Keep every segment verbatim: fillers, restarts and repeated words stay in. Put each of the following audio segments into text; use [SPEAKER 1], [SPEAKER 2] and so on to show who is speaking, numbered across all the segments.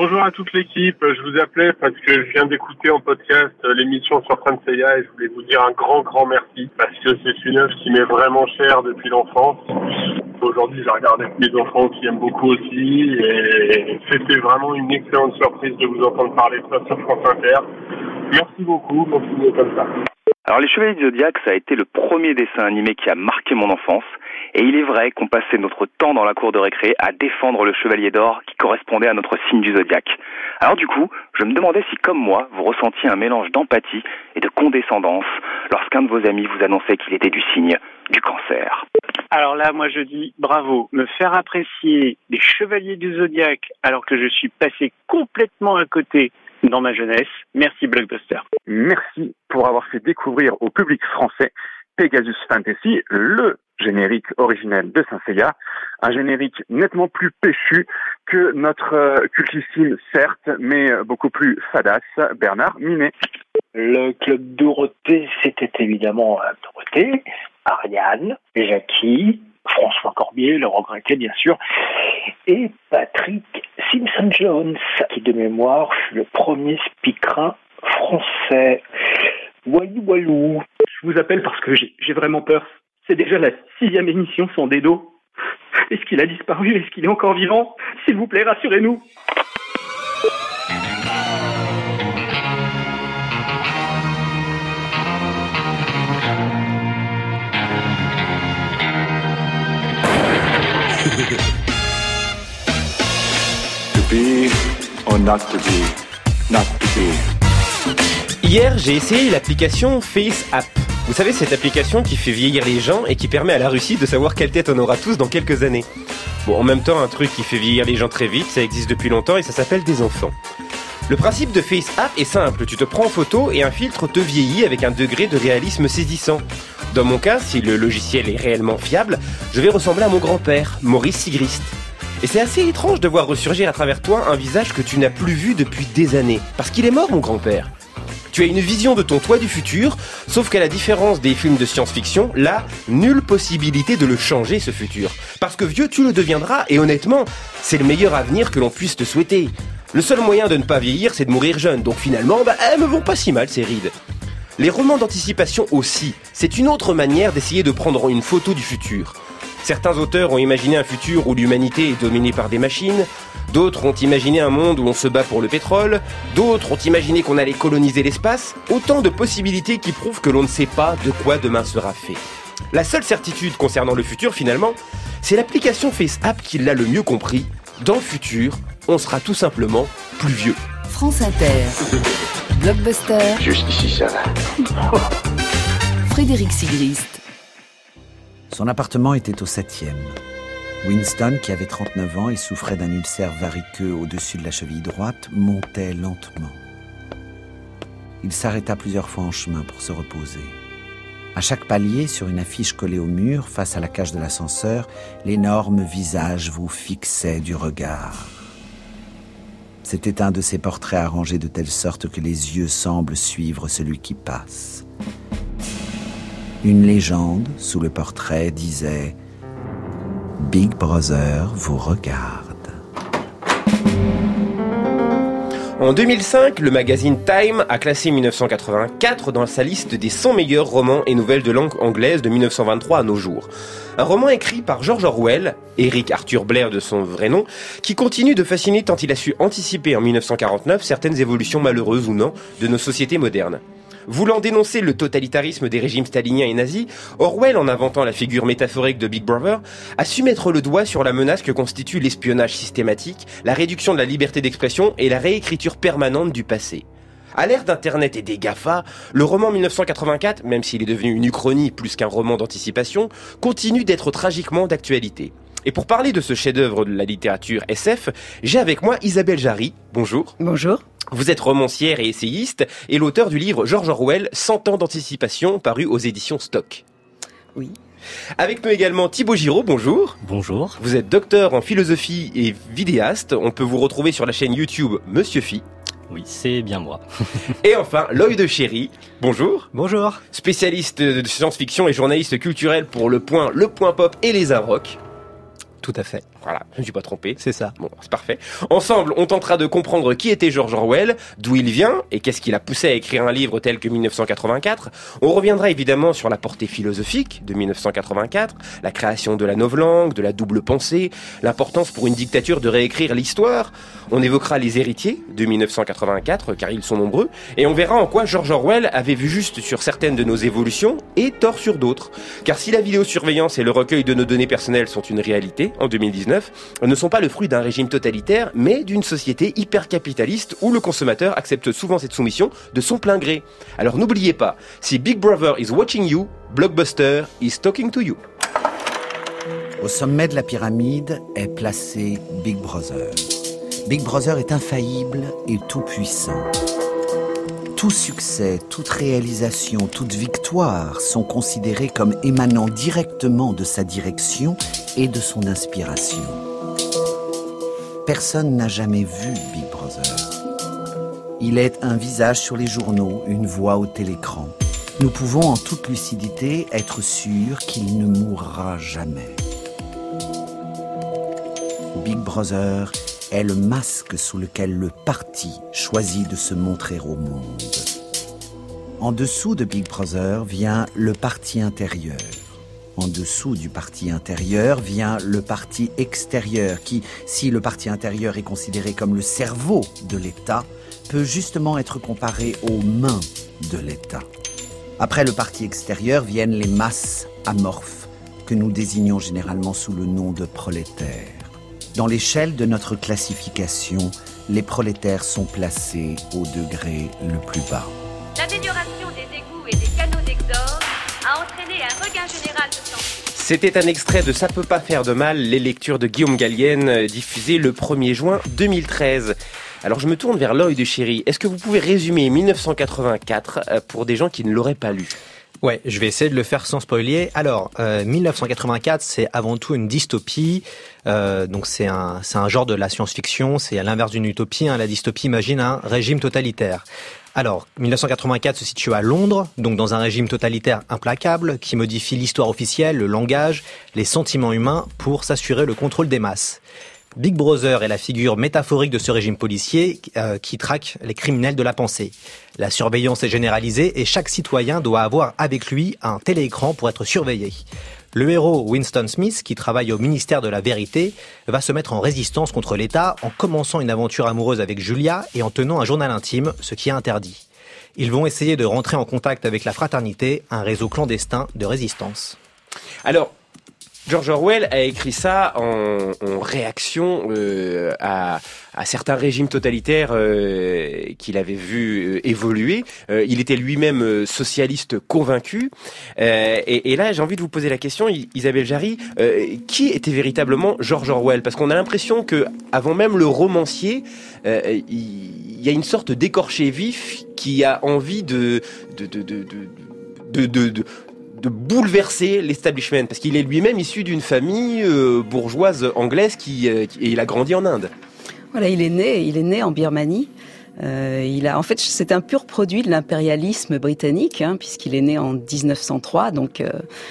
[SPEAKER 1] Bonjour à toute l'équipe, je vous appelais parce que je viens d'écouter en podcast l'émission sur Saint Seiya et je voulais vous dire un grand grand merci parce que c'est une œuvre qui m'est vraiment chère depuis l'enfance. Aujourd'hui, je la regarde avec mes enfants qui aiment beaucoup aussi et c'était vraiment une excellente surprise de vous entendre parler de ça sur France Inter. Merci beaucoup, continuez comme ça.
[SPEAKER 2] Alors Les Chevaliers du Zodiaque, ça a été le premier dessin animé qui a marqué mon enfance. Et il est vrai qu'on passait notre temps dans la cour de récré à défendre le chevalier d'or qui correspondait à notre signe du zodiaque. Alors du coup, je me demandais si, comme moi, vous ressentiez un mélange d'empathie et de condescendance lorsqu'un de vos amis vous annonçait qu'il était du signe du cancer.
[SPEAKER 3] Alors là, moi je dis bravo, me faire apprécier les chevaliers du zodiaque alors que je suis passé complètement à côté dans ma jeunesse. Merci Blockbuster.
[SPEAKER 4] Merci pour avoir fait découvrir au public français Pegasus Fantasy, le générique originel de Saint Seiya, un générique nettement plus péchu que notre euh, cultissime, certes, mais beaucoup plus fadasse, Bernard Minet.
[SPEAKER 5] Le club Dorothée, c'était évidemment Dorothée, Ariane, Jackie, François Corbier, le regretté bien sûr, et Patrick Simpson-Jones, qui de mémoire fut le premier speakerin français. Walou walou.
[SPEAKER 6] Je vous appelle parce que j'ai, j'ai vraiment peur. C'est déjà la sixième émission sans Dedo. Est-ce qu'il a disparu? Est-ce qu'il est encore vivant? S'il vous plaît, rassurez-nous.
[SPEAKER 7] To be or not to be, not to be.
[SPEAKER 8] Hier, j'ai essayé l'application FaceApp. Vous savez, cette application qui fait vieillir les gens et qui permet à la Russie de savoir quelle tête on aura tous dans quelques années. Bon, en même temps, un truc qui fait vieillir les gens très vite, ça existe depuis longtemps et ça s'appelle des enfants. Le principe de FaceApp est simple, tu te prends en photo et un filtre te vieillit avec un degré de réalisme saisissant. Dans mon cas, si le logiciel est réellement fiable, je vais ressembler à mon grand-père, Maurice Sigrist. Et c'est assez étrange de voir ressurgir à travers toi un visage que tu n'as plus vu depuis des années. Parce qu'il est mort, mon grand-père. Tu as une vision de ton toi du futur, sauf qu'à la différence des films de science-fiction, là, nulle possibilité de le changer, ce futur. Parce que vieux, tu le deviendras, et honnêtement, c'est le meilleur avenir que l'on puisse te souhaiter. Le seul moyen de ne pas vieillir, c'est de mourir jeune, donc finalement, bah, elles me vont pas si mal, ces rides. Les romans d'anticipation aussi, c'est une autre manière d'essayer de prendre une photo du futur. Certains auteurs ont imaginé un futur où l'humanité est dominée par des machines, d'autres ont imaginé un monde où on se bat pour le pétrole, d'autres ont imaginé qu'on allait coloniser l'espace, autant de possibilités qui prouvent que l'on ne sait pas de quoi demain sera fait. La seule certitude concernant le futur finalement, c'est l'application FaceApp qui l'a le mieux compris. Dans le futur, on sera tout simplement plus vieux.
[SPEAKER 9] France Inter, Blockbuster,
[SPEAKER 7] Jusqu'ici ça va.
[SPEAKER 9] Frédéric Sigrist.
[SPEAKER 10] Son appartement était au septième. Winston, qui avait trente-neuf ans et souffrait d'un ulcère variqueux au-dessus de la cheville droite, montait lentement. Il s'arrêta plusieurs fois en chemin pour se reposer. À chaque palier, sur une affiche collée au mur, face à la cage de l'ascenseur, l'énorme visage vous fixait du regard. C'était un de ces portraits arrangés de telle sorte que les yeux semblent suivre celui qui passe. Une légende, sous le portrait, disait « Big Brother vous regarde ».
[SPEAKER 8] En deux mille cinq, le magazine Time a classé dix-neuf cent quatre-vingt-quatre dans sa liste des cent meilleurs romans et nouvelles de langue anglaise de dix-neuf cent vingt-trois à nos jours. Un roman écrit par George Orwell, Eric Arthur Blair de son vrai nom, qui continue de fasciner tant il a su anticiper en dix-neuf cent quarante-neuf certaines évolutions malheureuses ou non de nos sociétés modernes. Voulant dénoncer le totalitarisme des régimes staliniens et nazis, Orwell, en inventant la figure métaphorique de Big Brother, a su mettre le doigt sur la menace que constitue l'espionnage systématique, la réduction de la liberté d'expression et la réécriture permanente du passé. À l'ère d'Internet et des GAFA, le roman dix-neuf cent quatre-vingt-quatre, même s'il est devenu une uchronie plus qu'un roman d'anticipation, continue d'être tragiquement d'actualité. Et pour parler de ce chef-d'œuvre de la littérature S F, j'ai avec moi Isabelle Jarry. Bonjour.
[SPEAKER 11] Bonjour.
[SPEAKER 8] Vous êtes romancière et essayiste et l'auteur du livre George Orwell, cent ans d'anticipation, paru aux éditions Stock.
[SPEAKER 11] Oui.
[SPEAKER 8] Avec nous également Thibaut Giraud, bonjour.
[SPEAKER 12] Bonjour.
[SPEAKER 8] Vous êtes docteur en philosophie et vidéaste. On peut vous retrouver sur la chaîne YouTube Monsieur Phi.
[SPEAKER 12] Oui, c'est bien moi.
[SPEAKER 8] Et enfin, Loïc de Chéry, bonjour.
[SPEAKER 12] Bonjour.
[SPEAKER 8] Spécialiste de science-fiction et journaliste culturel pour Le Point, Le Point Pop et Les Inrocks.
[SPEAKER 11] Tout à fait.
[SPEAKER 8] Voilà, je ne suis pas trompé.
[SPEAKER 11] C'est ça.
[SPEAKER 8] Bon, c'est parfait. Ensemble, on tentera de comprendre qui était George Orwell, d'où il vient et qu'est-ce qui l'a poussé à écrire un livre tel que dix-neuf cent quatre-vingt-quatre. On reviendra évidemment sur la portée philosophique de dix-neuf cent quatre-vingt-quatre, la création de la novlangue, de la double pensée, l'importance pour une dictature de réécrire l'histoire. On évoquera les héritiers de dix-neuf cent quatre-vingt-quatre, car ils sont nombreux, et on verra en quoi George Orwell avait vu juste sur certaines de nos évolutions et tort sur d'autres. Car si la vidéosurveillance et le recueil de nos données personnelles sont une réalité, en deux mille dix-neuf, ne sont pas le fruit d'un régime totalitaire, mais d'une société hyper-capitaliste où le consommateur accepte souvent cette soumission de son plein gré. Alors n'oubliez pas, si Big Brother is watching you, Blockbuster is talking to you.
[SPEAKER 10] Au sommet de la pyramide est placé Big Brother. Big Brother est infaillible et tout-puissant. Tout succès, toute réalisation, toute victoire sont considérés comme émanant directement de sa direction et de son inspiration. Personne n'a jamais vu Big Brother. Il est un visage sur les journaux, une voix au télécran. Nous pouvons en toute lucidité être sûrs qu'il ne mourra jamais. Big Brother est le masque sous lequel le parti choisit de se montrer au monde. En dessous de Big Brother vient le parti intérieur. En dessous du parti intérieur vient le parti extérieur qui, si le parti intérieur est considéré comme le cerveau de l'État, peut justement être comparé aux mains de l'État. Après le parti extérieur viennent les masses amorphes, que nous désignons généralement sous le nom de prolétaires. Dans l'échelle de notre classification, les prolétaires sont placés au degré le plus bas.
[SPEAKER 12] L'amélioration des égouts et des canaux d'exode a entraîné un regain général de santé.
[SPEAKER 8] C'était un extrait de Ça peut pas faire de mal, les lectures de Guillaume Gallienne, diffusées le premier juin deux mille treize. Alors je me tourne vers Lloyd de Chéri. Est-ce que vous pouvez résumer dix-neuf cent quatre-vingt-quatre pour des gens qui ne l'auraient pas lu ?
[SPEAKER 11] Ouais, je vais essayer de le faire sans spoiler. Alors, euh, dix-neuf cent quatre-vingt-quatre, c'est avant tout une dystopie. Euh, donc c'est un c'est un genre de la science-fiction. C'est à l'inverse d'une utopie. Hein. La dystopie imagine un régime totalitaire. Alors, dix-neuf cent quatre-vingt-quatre se situe à Londres, donc dans un régime totalitaire implacable qui modifie l'histoire officielle, le langage, les sentiments humains pour s'assurer le contrôle des masses. Big Brother est la figure métaphorique de ce régime policier euh, qui traque les criminels de la pensée. La surveillance est généralisée et chaque citoyen doit avoir avec lui un téléécran pour être surveillé. Le héros Winston Smith, qui travaille au ministère de la Vérité, va se mettre en résistance contre l'État en commençant une aventure amoureuse avec Julia et en tenant un journal intime, ce qui est interdit. Ils vont essayer de rentrer en contact avec la Fraternité, un réseau clandestin de résistance.
[SPEAKER 8] Alors, George Orwell a écrit ça en, en réaction euh, à, à certains régimes totalitaires euh, qu'il avait vu euh, évoluer. Euh, il était lui-même euh, socialiste convaincu. Euh, et, et là, j'ai envie de vous poser la question, Isabelle Jarry, euh, qui était véritablement George Orwell ? Parce qu'on a l'impression que, avant même le romancier, euh, il y a une sorte d'écorché vif qui a envie de de de de de, de, de, de de bouleverser l'establishment, parce qu'il est lui-même issu d'une famille euh, bourgeoise anglaise qui, euh, qui et il a grandi en Inde.
[SPEAKER 13] Voilà, il est né, il est né en Birmanie. Euh, il a, en fait, c'est un pur produit de l'impérialisme britannique, hein, puisqu'il est né en dix-neuf cent trois, donc euh,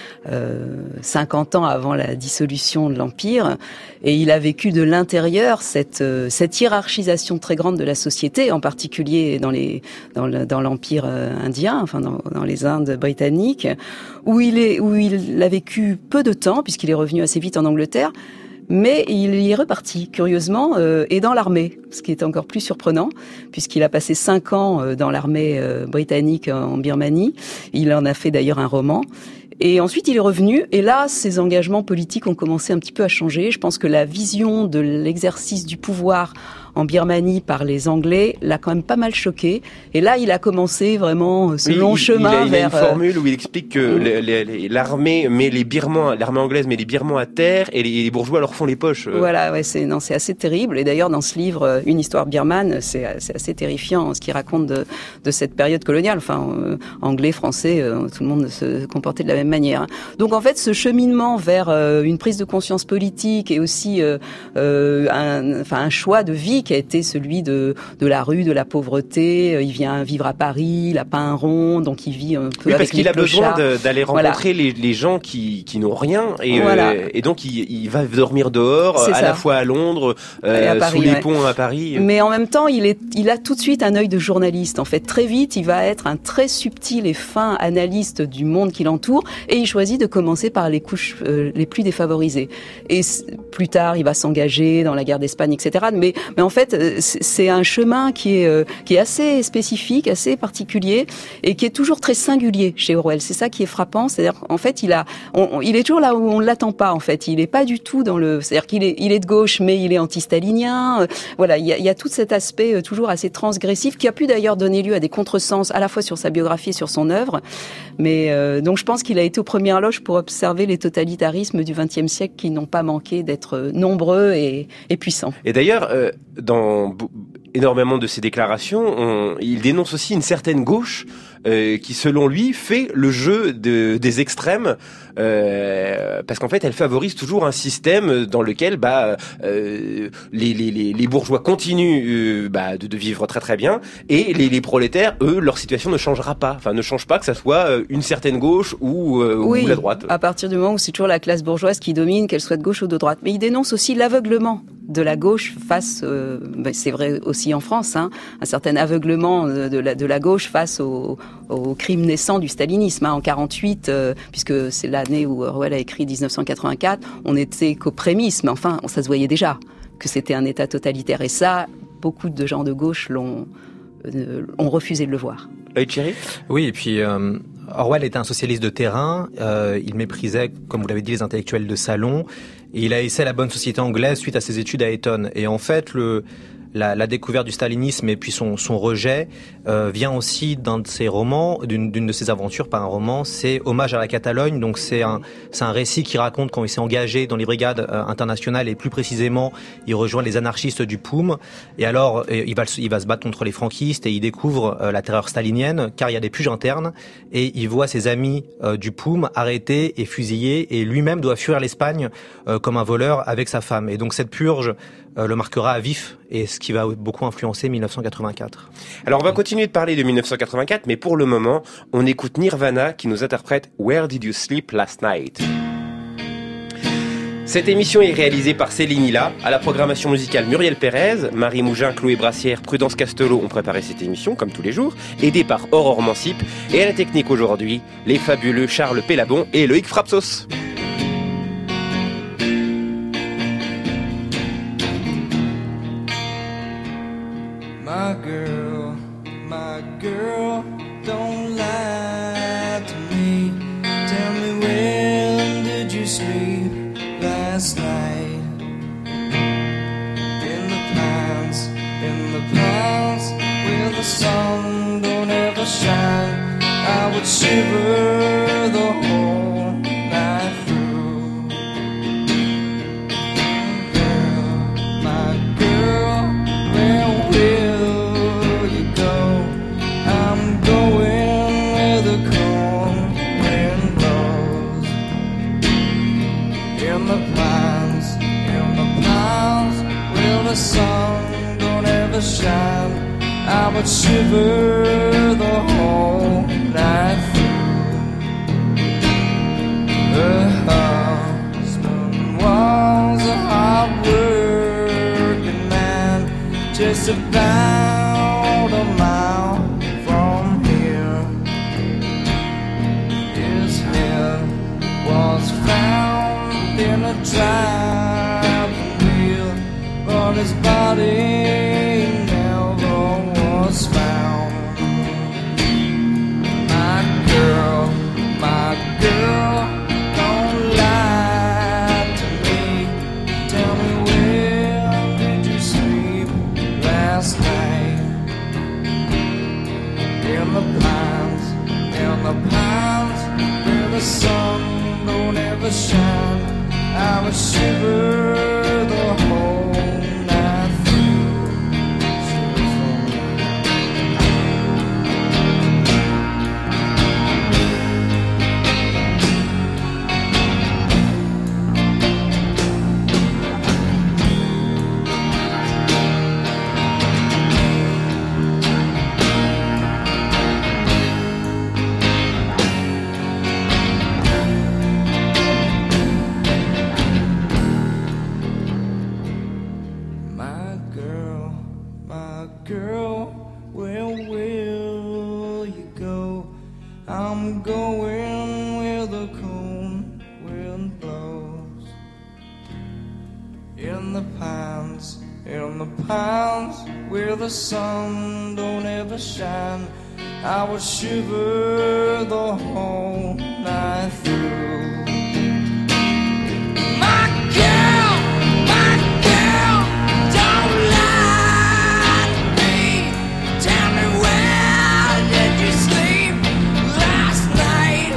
[SPEAKER 13] euh, cinquante ans avant la dissolution de l'Empire, et il a vécu de l'intérieur cette, euh, cette hiérarchisation très grande de la société, en particulier dans, les, dans, le, dans l'Empire euh, indien, enfin dans, dans les Indes britanniques, où il, est, où il a vécu peu de temps, puisqu'il est revenu assez vite en Angleterre. Mais il y est reparti, curieusement, euh, et dans l'armée, ce qui est encore plus surprenant, puisqu'il a passé cinq ans euh, dans l'armée euh, britannique en Birmanie. Il en a fait d'ailleurs un roman. Et ensuite, il est revenu, et là, ses engagements politiques ont commencé un petit peu à changer. Je pense que la vision de l'exercice du pouvoir en Birmanie par les Anglais l'a quand même pas mal choqué. Et là, il a commencé vraiment ce oui, long il, chemin
[SPEAKER 8] il a, il
[SPEAKER 13] vers...
[SPEAKER 8] Il a une formule où il explique que mmh. les, les, l'armée met les Birmans, l'armée anglaise met les Birmans à terre et les, les bourgeois leur font les poches.
[SPEAKER 13] Voilà, ouais, c'est, non, c'est assez terrible. Et d'ailleurs, dans ce livre, Une histoire birmane, c'est, c'est assez terrifiant ce qu'il raconte de, de cette période coloniale. Enfin, euh, anglais, français, euh, tout le monde se comportait de la même manière. Donc en fait, ce cheminement vers euh, une prise de conscience politique et aussi euh, euh, un, enfin un choix de vie qui a été celui de de la rue, de la pauvreté. Il vient vivre à Paris, il a pas un rond, donc il vit un peu
[SPEAKER 8] oui,
[SPEAKER 13] avec
[SPEAKER 8] parce qu'il a besoin de, d'aller rencontrer
[SPEAKER 13] voilà.
[SPEAKER 8] les, les gens qui qui n'ont rien et
[SPEAKER 13] voilà.
[SPEAKER 8] euh, et donc il, il va dormir dehors,
[SPEAKER 13] C'est
[SPEAKER 8] à
[SPEAKER 13] ça.
[SPEAKER 8] la fois à Londres, euh, à Paris, sous les ouais. ponts à Paris.
[SPEAKER 13] Mais en même temps, il est il a tout de suite un œil de journaliste. En fait, très vite, il va être un très subtil et fin analyste du monde qui l'entoure, et il choisit de commencer par les couches euh, les plus défavorisées. Et plus tard, il va s'engager dans la guerre d'Espagne, et cetera. Mais mais en fait, c'est un chemin qui est euh, qui est assez spécifique, assez particulier, et qui est toujours très singulier chez Orwell. C'est ça qui est frappant. C'est-à-dire, en fait, il a, on, il est toujours là où on l'attend pas. En fait, il est pas du tout dans le. C'est-à-dire qu'il est, il est de gauche, mais il est anti-stalinien. Euh, voilà, il y a, il y a tout cet aspect euh, toujours assez transgressif qui a pu d'ailleurs donner lieu à des contresens à la fois sur sa biographie et sur son œuvre. Mais euh, donc, je pense qu'il a été aux premières loges pour observer les totalitarismes du vingtième siècle qui n'ont pas manqué d'être nombreux et, et puissants.
[SPEAKER 8] Et d'ailleurs, euh, dans énormément de ses déclarations, on, il dénonce aussi une certaine gauche euh, qui, selon lui, fait le jeu de, des extrêmes, euh, parce qu'en fait, elle favorise toujours un système dans lequel bah, euh, les, les, les bourgeois continuent euh, bah, de, de vivre très très bien, et les, les prolétaires, eux, leur situation ne changera pas, enfin ne change pas, que ça soit une certaine gauche ou, euh,
[SPEAKER 13] oui,
[SPEAKER 8] ou la droite.
[SPEAKER 13] À partir du moment où c'est toujours la classe bourgeoise qui domine, qu'elle soit de gauche ou de droite. Mais il dénonce aussi l'aveuglement de la gauche face, euh, ben c'est vrai aussi en France, hein, un certain aveuglement de, de, la, de la gauche face au, au crime naissant du stalinisme. Hein. En quarante-huit, euh, puisque c'est l'année où Orwell a écrit dix-neuf cent quatre-vingt-quatre, on n'était qu'aux prémices, mais enfin, ça se voyait déjà que c'était un État totalitaire. Et ça, beaucoup de gens de gauche l'ont, euh, ont refusé de le voir.
[SPEAKER 8] Euh, Thierry ?
[SPEAKER 11] Oui, et puis euh, Orwell était un socialiste de terrain. Euh, il méprisait, comme vous l'avez dit, les intellectuels de salon. Et il a essayé la bonne société anglaise suite à ses études à Eton. Et en fait, le, la, la découverte du stalinisme et puis son, son rejet euh, vient aussi d'un de ses romans, d'une, d'une de ses aventures, pas un roman, c'est Hommage à la Catalogne. Donc c'est un, c'est un récit qui raconte quand il s'est engagé dans les brigades euh, internationales et plus précisément, il rejoint les anarchistes du P O U M. Et alors, il va, il va se battre contre les franquistes et il découvre euh, la terreur stalinienne car il y a des purges internes et il voit ses amis euh, du P O U M arrêtés et fusillés et lui-même doit fuir l'Espagne euh, comme un voleur avec sa femme. Et donc cette purge euh, le marquera à vif et ce qui va beaucoup influencer dix-neuf cent quatre-vingt-quatre.
[SPEAKER 8] Alors on va continuer de parler de dix-neuf cent quatre-vingt-quatre, mais pour le moment, on écoute Nirvana qui nous interprète Where Did You Sleep Last Night? Cette émission est réalisée par Céline Hilla, à la programmation musicale Muriel Pérez, Marie Mougin, Chloé Brassière, Prudence Castelot ont préparé cette émission, comme tous les jours, aidée par Aurore Mancip, et à la technique aujourd'hui, les fabuleux Charles Pellabon et Loïc Frapsos.
[SPEAKER 14] My girl, my girl, don't lie to me. Tell me, when did you sleep last night? In the pines, in the pines, where the sun don't ever shine, I would shiver the whole night through. Girl, my girl, where will you go? I'm going where the cold wind blows. In the pines, in the pines, where the sun don't ever shine, I would shiver the whole night through. Her husband was a hard-working man, just about a mile from here. His head was found in a driving wheel, but his body never was found. My girl, my girl, don't lie to me. Tell me, where did you sleep last night? In the pines, in the pines, where the sun don't ever shine, I would shiver the whole night In the pines, in the pines, where the sun don't ever shine, I would shiver the whole night through. My girl, my girl, don't lie to me. Tell me, where did you sleep last night?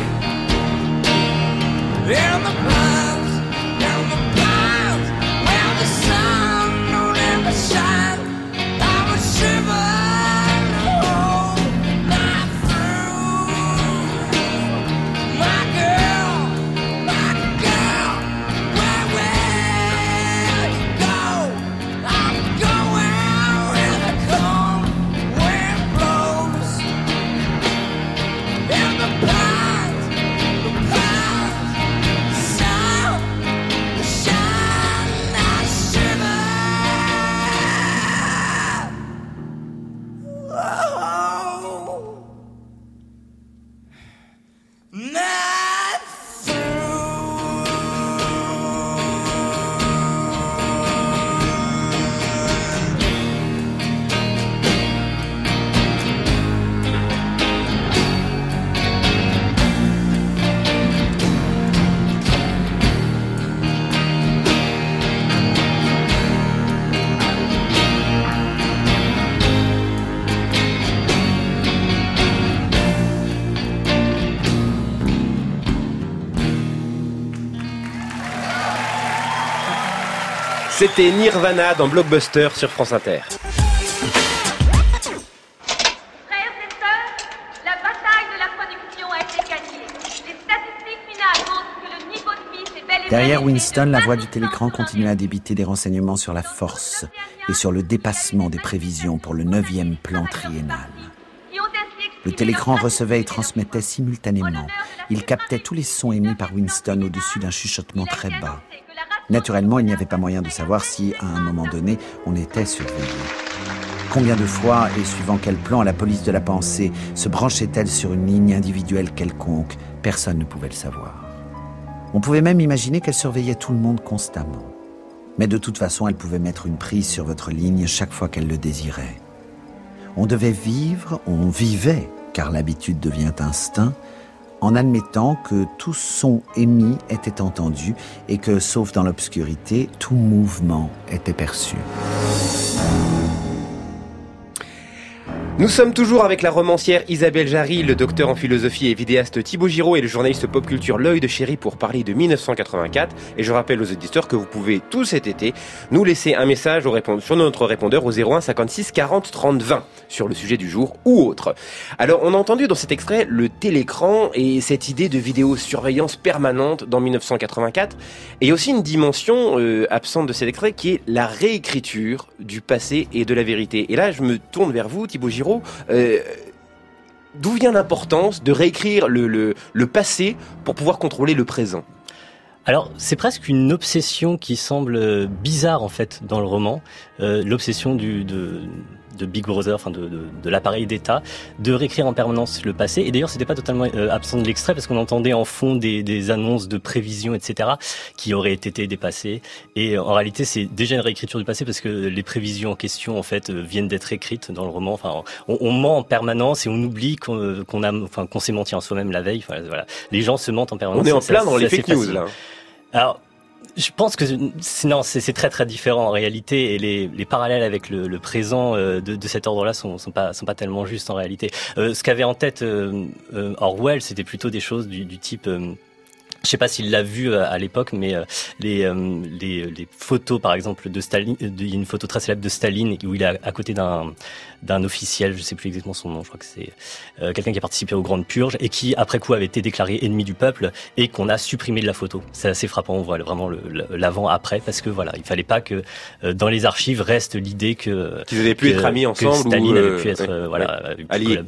[SPEAKER 14] In the pines, in the pines, where the sun don't ever shine, I would shiver the whole night through. My girl, my girl, where will you go? I'm going where the cold wind blows. In the pines, the pines, sun, the shine, I shiver. Oh, night
[SPEAKER 8] C'était Nirvana dans Blockbuster sur France Inter.
[SPEAKER 12] Frères et sœurs, la bataille de la production a été gagnée. Les statistiques finales montrent que le niveau de vie s'est bel et bien
[SPEAKER 10] Derrière
[SPEAKER 12] élevé
[SPEAKER 10] Winston,
[SPEAKER 12] de
[SPEAKER 10] la
[SPEAKER 12] vingt
[SPEAKER 10] voix du
[SPEAKER 12] pour cent
[SPEAKER 10] télécran
[SPEAKER 12] sur
[SPEAKER 10] continue à
[SPEAKER 12] environ.
[SPEAKER 10] débiter des renseignements sur la force et sur le dépassement des prévisions pour le neuvième plan triennal. Le télécran recevait et transmettait simultanément. Il captait tous les sons émis par Winston au-dessus d'un chuchotement très bas. Naturellement, il n'y avait pas moyen de savoir si, à un moment donné, on était surveillé. Combien de fois, et suivant quel plan, la police de la pensée se branchait-elle sur une ligne individuelle quelconque? Personne ne pouvait le savoir. On pouvait même imaginer qu'elle surveillait tout le monde constamment. Mais de toute façon, elle pouvait mettre une prise sur votre ligne chaque fois qu'elle le désirait. On devait vivre, on vivait, car l'habitude devient instinct, en admettant que tout son émis était entendu et que, sauf dans l'obscurité, tout mouvement était perçu.
[SPEAKER 8] Nous sommes toujours avec la romancière Isabelle Jarry, le docteur en philosophie et vidéaste Thibaut Giraud et le journaliste pop culture L'Œil de Chéri pour parler de dix-neuf cent quatre-vingt-quatre. Et je rappelle aux auditeurs que vous pouvez tout cet été nous laisser un message au répond- sur notre répondeur au zéro un cinquante-six quarante trente vingt sur le sujet du jour ou autre. Alors on a entendu dans cet extrait le télécran et cette idée de vidéosurveillance permanente dans dix-neuf cent quatre-vingt-quatre. Et il y a aussi une dimension euh, absente de cet extrait qui est la réécriture du passé et de la vérité. Et là je me tourne vers vous Thibaut Giraud. Euh, d'où vient l'importance de réécrire le, le, le passé pour pouvoir contrôler le présent?
[SPEAKER 15] Alors, c'est presque une obsession qui semble bizarre en fait dans le roman, euh, l'obsession du de, de Big Brother, enfin de, de, de l'appareil d'État, de réécrire en permanence le passé. Et d'ailleurs, c'était pas totalement euh, absent de l'extrait parce qu'on entendait en fond des, des annonces de prévisions, et cetera, qui auraient été dépassées. Et en réalité, c'est déjà une réécriture du passé parce que les prévisions en question, en fait, viennent d'être écrites dans le roman. Enfin, on, on ment en permanence et on oublie qu'on, qu'on a, enfin, qu'on s'est menti en soi-même la veille. Enfin, voilà, les gens se mentent en permanence.
[SPEAKER 8] On est en
[SPEAKER 15] ça,
[SPEAKER 8] plein dans les
[SPEAKER 15] c'est
[SPEAKER 8] fake news
[SPEAKER 15] facile.
[SPEAKER 8] là.
[SPEAKER 15] Alors, je pense que non, c'est, c'est très très différent en réalité, et les, les parallèles avec le, le présent euh, de, de cet ordre-là sont, sont pas sont pas tellement justes en réalité. Euh, ce qu'avait en tête euh, euh, Orwell, c'était plutôt des choses du, du type. Euh, Je sais pas s'il l'a vu à l'époque, mais les, les, les photos, par exemple, de Staline, il y a une photo très célèbre de Staline où il est à côté d'un, d'un officiel, je sais plus exactement son nom, je crois que c'est euh, quelqu'un qui a participé aux Grandes Purges et qui, après coup, avait été déclaré ennemi du peuple et qu'on a supprimé de la photo. C'est assez frappant, on voit vraiment le, l'avant-après, parce que voilà, il fallait pas que euh, dans les archives reste l'idée que
[SPEAKER 8] qu'ils avaient pu
[SPEAKER 15] que,
[SPEAKER 8] être amis ensemble,
[SPEAKER 15] que Staline
[SPEAKER 8] ou euh,
[SPEAKER 15] avait pu être
[SPEAKER 8] ouais,
[SPEAKER 15] euh, voilà
[SPEAKER 8] ouais, alliés.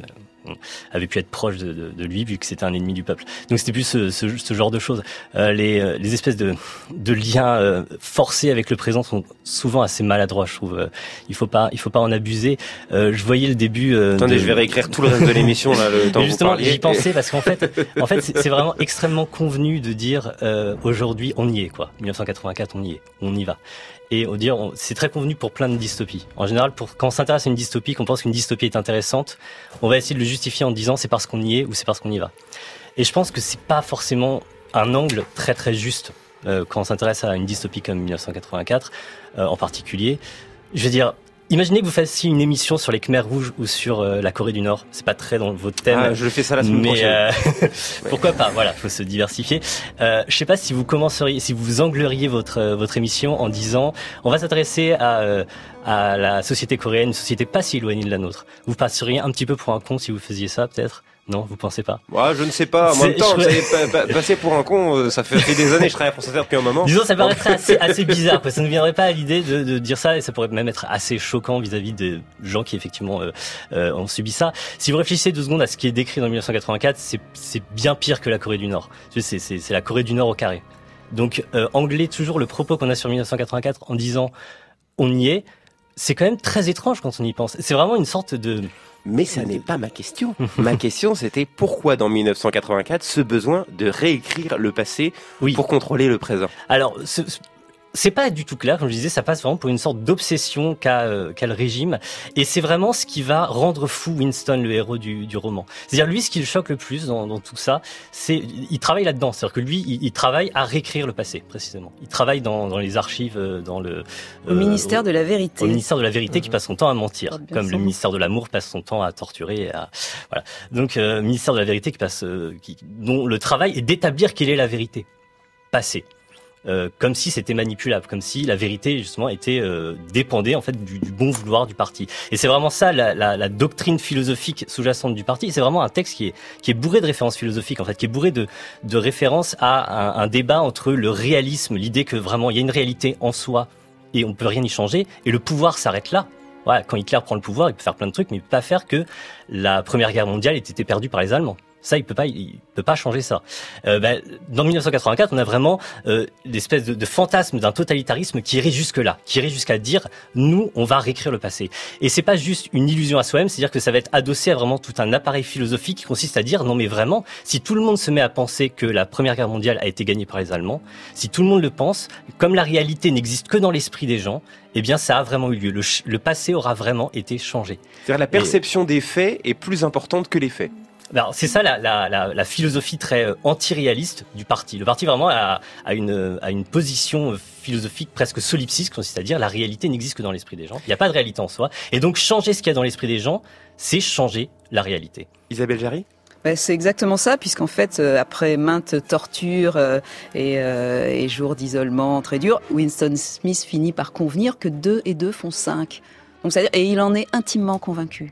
[SPEAKER 15] avait pu être proche de, de, de lui, vu que c'était un ennemi du peuple. Donc c'était plus ce, ce, ce genre de choses. Euh, les, les espèces de, de liens euh, forcés avec le présent sont souvent assez maladroits, je trouve. Euh, il faut pas, il faut pas en abuser. Euh, je voyais le début. Euh,
[SPEAKER 8] Attendez,
[SPEAKER 15] de...
[SPEAKER 8] je vais réécrire tout le reste de l'émission là, le temps que vous
[SPEAKER 15] justement,
[SPEAKER 8] parliez.
[SPEAKER 15] j'y pensais parce qu'en fait, en fait, c'est, c'est vraiment extrêmement convenu de dire euh, aujourd'hui on y est quoi. dix-neuf cent quatre-vingt-quatre, on y est, on y va. Et on dire, on, c'est très convenu pour plein de dystopies. En général, pour, quand on s'intéresse à une dystopie, qu'on pense qu'une dystopie est intéressante, on va essayer de le justifier en disant c'est parce qu'on y est ou c'est parce qu'on y va. Et je pense que c'est pas forcément un angle très très juste euh, quand on s'intéresse à une dystopie comme dix-neuf cent quatre-vingt-quatre euh, en particulier. Je veux dire, imaginez que vous fassiez une émission sur les Khmers rouges ou sur euh, la Corée du Nord. C'est pas très dans votre thème.
[SPEAKER 8] Ah, je fais ça la semaine
[SPEAKER 15] mais,
[SPEAKER 8] prochaine.
[SPEAKER 15] Euh, pourquoi pas? Voilà, faut se diversifier. Euh, je sais pas si vous commenceriez, si vous angleriez votre euh, votre émission en disant, on va s'intéresser à euh, à la société coréenne, une société pas si éloignée de la nôtre. Vous passeriez un petit peu pour un con si vous faisiez ça, peut-être? Non, vous pensez pas?
[SPEAKER 8] Ouais, je ne sais pas. En même temps, vous savez, pa- pa- passer pour un con, ça fait, fait des années que je travaille à France Inter depuis un moment.
[SPEAKER 15] Disons, ça paraîtrait assez, assez bizarre, quoi. Ça ne viendrait pas à l'idée de, de dire ça, et ça pourrait même être assez choquant vis-à-vis des gens qui effectivement euh, euh, ont subi ça. Si vous réfléchissez deux secondes à ce qui est décrit dans dix-neuf cent quatre-vingt-quatre, c'est, c'est bien pire que la Corée du Nord. C'est, c'est, c'est la Corée du Nord au carré. Donc, euh, angler toujours le propos qu'on a sur dix-neuf cent quatre-vingt-quatre en disant on y est, c'est quand même très étrange quand on y pense. C'est vraiment une sorte de...
[SPEAKER 8] Mais ça n'est pas ma question. Ma question, c'était pourquoi dans dix-neuf cent quatre-vingt-quatre ce besoin de réécrire le passé
[SPEAKER 15] oui.
[SPEAKER 8] pour contrôler le présent?
[SPEAKER 15] Alors, ce, c'est pas du tout clair, comme je disais, ça passe vraiment pour une sorte d'obsession qu'a, euh, qu'a le régime, et c'est vraiment ce qui va rendre fou Winston, le héros du, du roman. C'est-à-dire, lui, ce qui le choque le plus dans, dans tout ça, c'est, il travaille là-dedans, c'est-à-dire que lui, il, il travaille à réécrire le passé, précisément. Il travaille dans, dans les archives, dans le...
[SPEAKER 13] Au euh, ministère
[SPEAKER 15] au,
[SPEAKER 13] de la vérité.
[SPEAKER 15] Au ministère de la vérité, mmh. qui passe son temps à mentir, comme le
[SPEAKER 13] son...
[SPEAKER 15] ministère de l'amour passe son temps à torturer, et à, voilà. Donc, euh, ministère de la vérité qui passe, euh, qui, dont le travail est d'établir quelle est la vérité passée. Euh, comme si c'était manipulable, comme si la vérité justement était euh, dépendait en fait du, du bon vouloir du parti. Et c'est vraiment ça la, la, la doctrine philosophique sous-jacente du parti. C'est vraiment un texte qui est qui est bourré de références philosophiques en fait, qui est bourré de de références à un, un débat entre le réalisme, l'idée que vraiment il y a une réalité en soi et on peut rien y changer, et le pouvoir s'arrête là. Voilà, quand Hitler prend le pouvoir, il peut faire plein de trucs, mais il peut pas faire que la Première Guerre mondiale ait été perdue par les Allemands. Ça, il peut pas, il peut pas changer ça. Euh, ben, dans dix-neuf cent quatre-vingt-quatre, on a vraiment euh, l'espèce de, de fantasme d'un totalitarisme qui irait jusque là, qui irait jusqu'à dire nous, on va réécrire le passé. Et c'est pas juste une illusion à soi-même, c'est-à-dire que ça va être adossé à vraiment tout un appareil philosophique qui consiste à dire non mais vraiment, si tout le monde se met à penser que la Première Guerre mondiale a été gagnée par les Allemands, si tout le monde le pense, comme la réalité n'existe que dans l'esprit des gens, eh bien ça a vraiment eu lieu. Le, le passé aura vraiment été changé.
[SPEAKER 8] C'est-à-dire la perception Et... des faits est plus importante que les faits.
[SPEAKER 15] Alors, c'est ça la, la, la, la philosophie très anti-réaliste du parti. Le parti vraiment a, a, une, a une position philosophique presque solipsiste, consiste à dire la réalité n'existe que dans l'esprit des gens. Il n'y a pas de réalité en soi. Et donc changer ce qu'il y a dans l'esprit des gens, c'est changer la réalité.
[SPEAKER 8] Isabelle Jarry ?
[SPEAKER 13] Ben, c'est exactement ça, puisqu'en fait, euh, après maintes tortures euh, et, euh, et jours d'isolement très durs, Winston Smith finit par convenir que deux et deux font cinq. Donc, c'est-à-dire, et il en est intimement convaincu.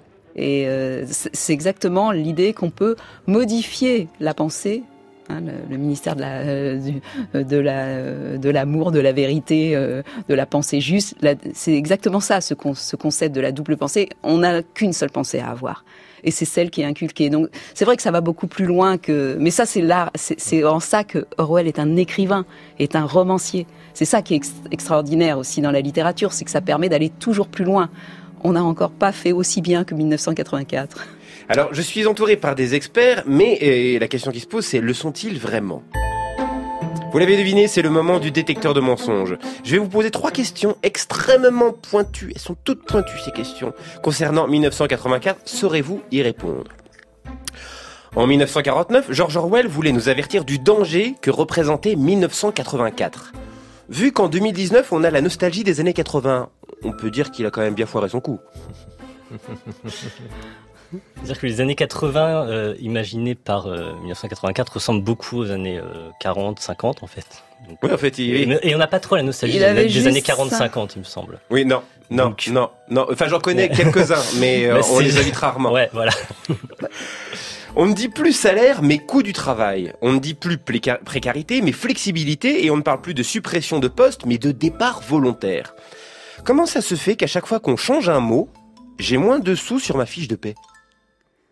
[SPEAKER 13] Et euh, c'est exactement l'idée qu'on peut modifier la pensée, hein, le, le ministère de, la, euh, du, de, la, euh, de l'amour, de la vérité, euh, de la pensée juste. La, c'est exactement ça, ce, con, ce concept de la double pensée. On n'a qu'une seule pensée à avoir. Et c'est celle qui est inculquée. Donc, c'est vrai que ça va beaucoup plus loin que... Mais ça, c'est là, c'est, c'est en ça que Orwell est un écrivain, est un romancier. C'est ça qui est ex- extraordinaire aussi dans la littérature, c'est que ça permet d'aller toujours plus loin. On n'a encore pas fait aussi bien que dix-neuf cent quatre-vingt-quatre.
[SPEAKER 8] Alors, je suis entouré par des experts, mais euh, la question qui se pose, c'est le sont-ils vraiment ? Vous l'avez deviné, c'est le moment du détecteur de mensonges. Je vais vous poser trois questions extrêmement pointues. Elles sont toutes pointues, ces questions. Concernant dix-neuf cent quatre-vingt-quatre, saurez-vous y répondre ? En dix-neuf cent quarante-neuf, George Orwell voulait nous avertir du danger que représentait dix-neuf cent quatre-vingt-quatre. Vu qu'en deux mille dix-neuf, on a la nostalgie des années quatre-vingts, on peut dire qu'il a quand même bien foiré son coup.
[SPEAKER 15] C'est-à-dire que les années quatre-vingts, euh, imaginées par euh, dix-neuf cent quatre-vingt-quatre, ressemblent beaucoup aux années euh, quarante, cinquante, en fait. Donc,
[SPEAKER 8] oui, en fait, il...
[SPEAKER 15] et, et on n'a pas trop la nostalgie des, des années quarante, cinquante, il me semble.
[SPEAKER 8] Oui, non, non, Donc... non, non. Enfin, j'en connais quelques-uns, mais euh, bah, on les évite rarement.
[SPEAKER 15] Ouais, voilà.
[SPEAKER 8] On ne dit plus salaire, mais coût du travail. On ne dit plus pléca- précarité, mais flexibilité. Et on ne parle plus de suppression de poste, mais de départ volontaire. Comment ça se fait qu'à chaque fois qu'on change un mot, j'ai moins de sous sur ma fiche de paie ?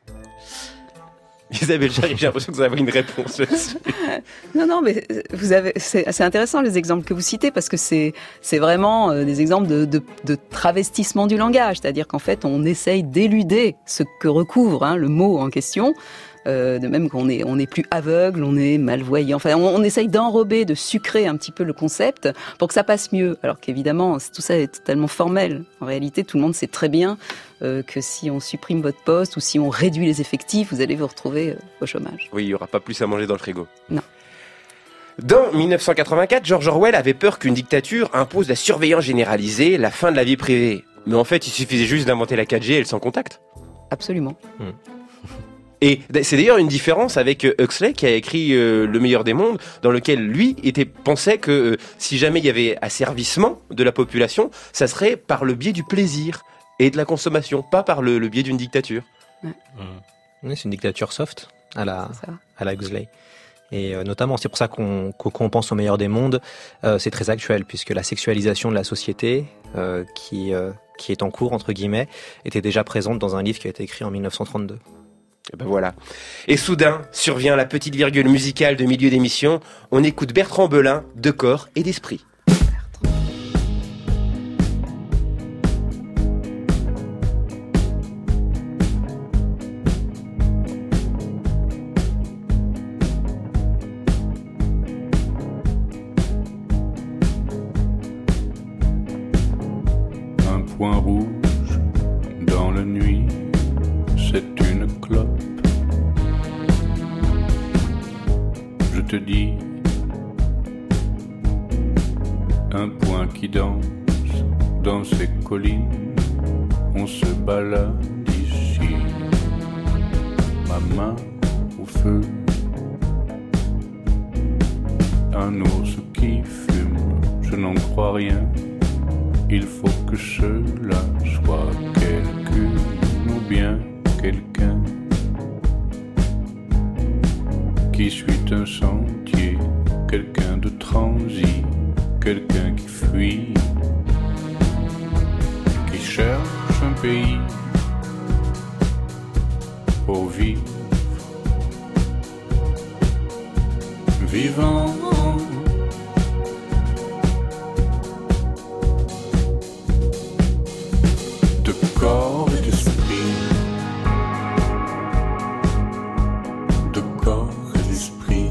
[SPEAKER 8] Isabelle Jarry, j'ai l'impression que vous avez une réponse là-dessus.
[SPEAKER 13] Non, non, mais vous avez, c'est, c'est intéressant les exemples que vous citez parce que c'est, c'est vraiment euh, des exemples de, de, de travestissement du langage, c'est-à-dire qu'en fait, on essaye d'éluder ce que recouvre hein, le mot en question. Euh, de même qu'on est, on est plus aveugle, on est malvoyant. Enfin, on, on essaye d'enrober, de sucrer un petit peu le concept pour que ça passe mieux. Alors qu'évidemment, tout ça est totalement formel. En réalité, tout le monde sait très bien euh, que si on supprime votre poste ou si on réduit les effectifs, vous allez vous retrouver euh, au chômage.
[SPEAKER 8] Oui, il n'y aura pas plus à manger dans le frigo.
[SPEAKER 13] Non.
[SPEAKER 8] Dans dix-neuf cent quatre-vingt-quatre, George Orwell avait peur qu'une dictature impose la surveillance généralisée, la fin de la vie privée. Mais en fait, il suffisait juste d'inventer la quatre G et le sans contact.
[SPEAKER 13] Absolument.
[SPEAKER 8] Hmm. Et c'est d'ailleurs une différence avec Huxley qui a écrit euh, Le meilleur des mondes, dans lequel lui était, pensait que euh, si jamais il y avait asservissement de la population, ça serait par le biais du plaisir et de la consommation, pas par le, le biais d'une dictature.
[SPEAKER 13] Ouais.
[SPEAKER 11] Mmh. Oui, c'est une dictature soft à la, à la Huxley. Et euh, notamment, c'est pour ça qu'on, qu'on pense au meilleur des mondes, euh, c'est très actuel, puisque la sexualisation de la société, euh, qui, euh, qui est en cours, entre guillemets, était déjà présente dans un livre qui a été écrit en dix-neuf cent trente-deux.
[SPEAKER 8] Et ben voilà. Et soudain, survient la petite virgule musicale de milieu d'émission. On écoute Bertrand Belin, de corps et d'esprit.
[SPEAKER 7] Un point rouge dans la nuit, c'est une clope. Je te dis, un point qui danse dans ces collines, on se balade ici, ma main au feu. Un ours qui fume, je n'en crois rien, il faut que cela soit quelqu'une ou bien quelqu'un qui suit un sentier, quelqu'un de transi, quelqu'un qui fuit, qui cherche un pays pour vivre, vivant. De corps et d'esprit, de corps et d'esprit.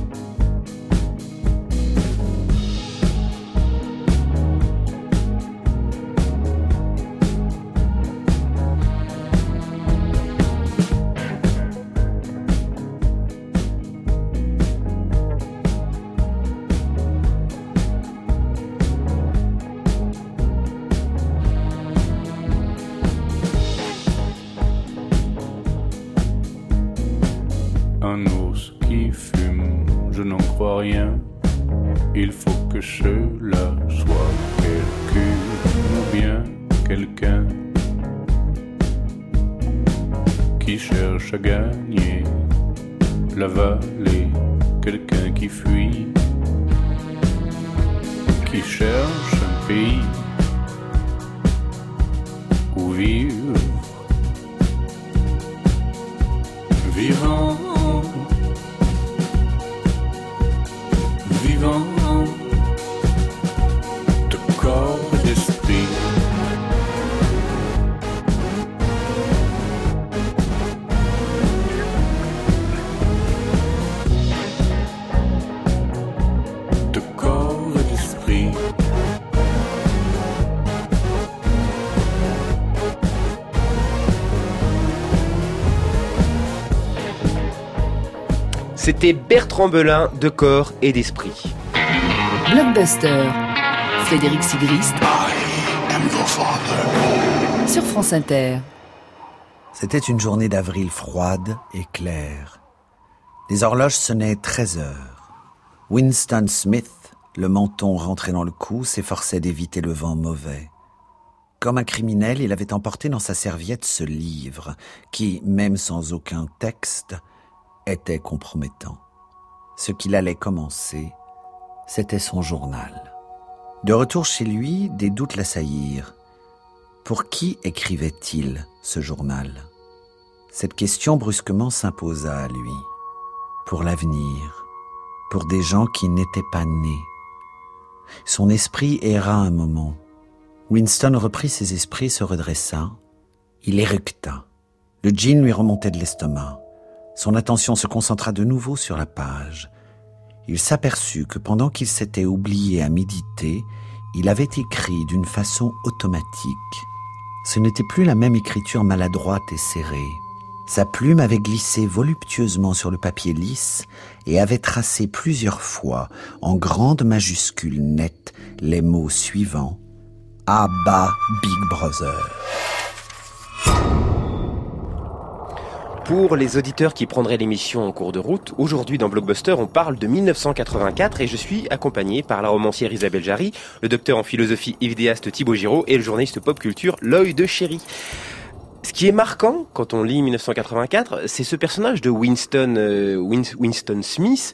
[SPEAKER 7] Un ours qui fume, je n'en crois rien. Il faut que cela soit quelqu'une ou bien quelqu'un qui cherche à gagner la vallée, quelqu'un qui fuit, qui cherche un pays où vivre, vivant. De corps et d'esprit. De corps et d'esprit.
[SPEAKER 8] C'était Bertrand Belin, de corps et d'esprit.
[SPEAKER 9] Blockbuster, Frédéric Sigrist sur France Inter.
[SPEAKER 10] C'était une journée d'avril froide et claire. Les horloges sonnaient treize heures. Winston Smith, le menton rentré dans le cou, s'efforçait d'éviter le vent mauvais. Comme un criminel, il avait emporté dans sa serviette ce livre, qui, même sans aucun texte, était compromettant. Ce qu'il allait commencer, c'était son journal. De retour chez lui, des doutes l'assaillirent. Pour qui écrivait-il ce journal ? Cette question brusquement s'imposa à lui. Pour l'avenir, pour des gens qui n'étaient pas nés. Son esprit erra un moment. Winston reprit ses esprits, se redressa. Il éructa. Le gin lui remontait de l'estomac. Son attention se concentra de nouveau sur la page. Il s'aperçut que pendant qu'il s'était oublié à méditer, il avait écrit d'une façon automatique. Ce n'était plus la même écriture maladroite et serrée. Sa plume avait glissé voluptueusement sur le papier lisse et avait tracé plusieurs fois, en grandes majuscules nettes, les mots suivants. Abba Big Brother.
[SPEAKER 8] Pour les auditeurs qui prendraient l'émission en cours de route, aujourd'hui dans Blockbuster, on parle de mille neuf cent quatre-vingt-quatre et je suis accompagné par la romancière Isabelle Jarry, le docteur en philosophie et vidéaste Thibaut Giraud et le journaliste pop culture L'Œil de Chéri. Ce qui est marquant quand on lit mille neuf cent quatre-vingt-quatre, c'est ce personnage de Winston, euh, Winston Smith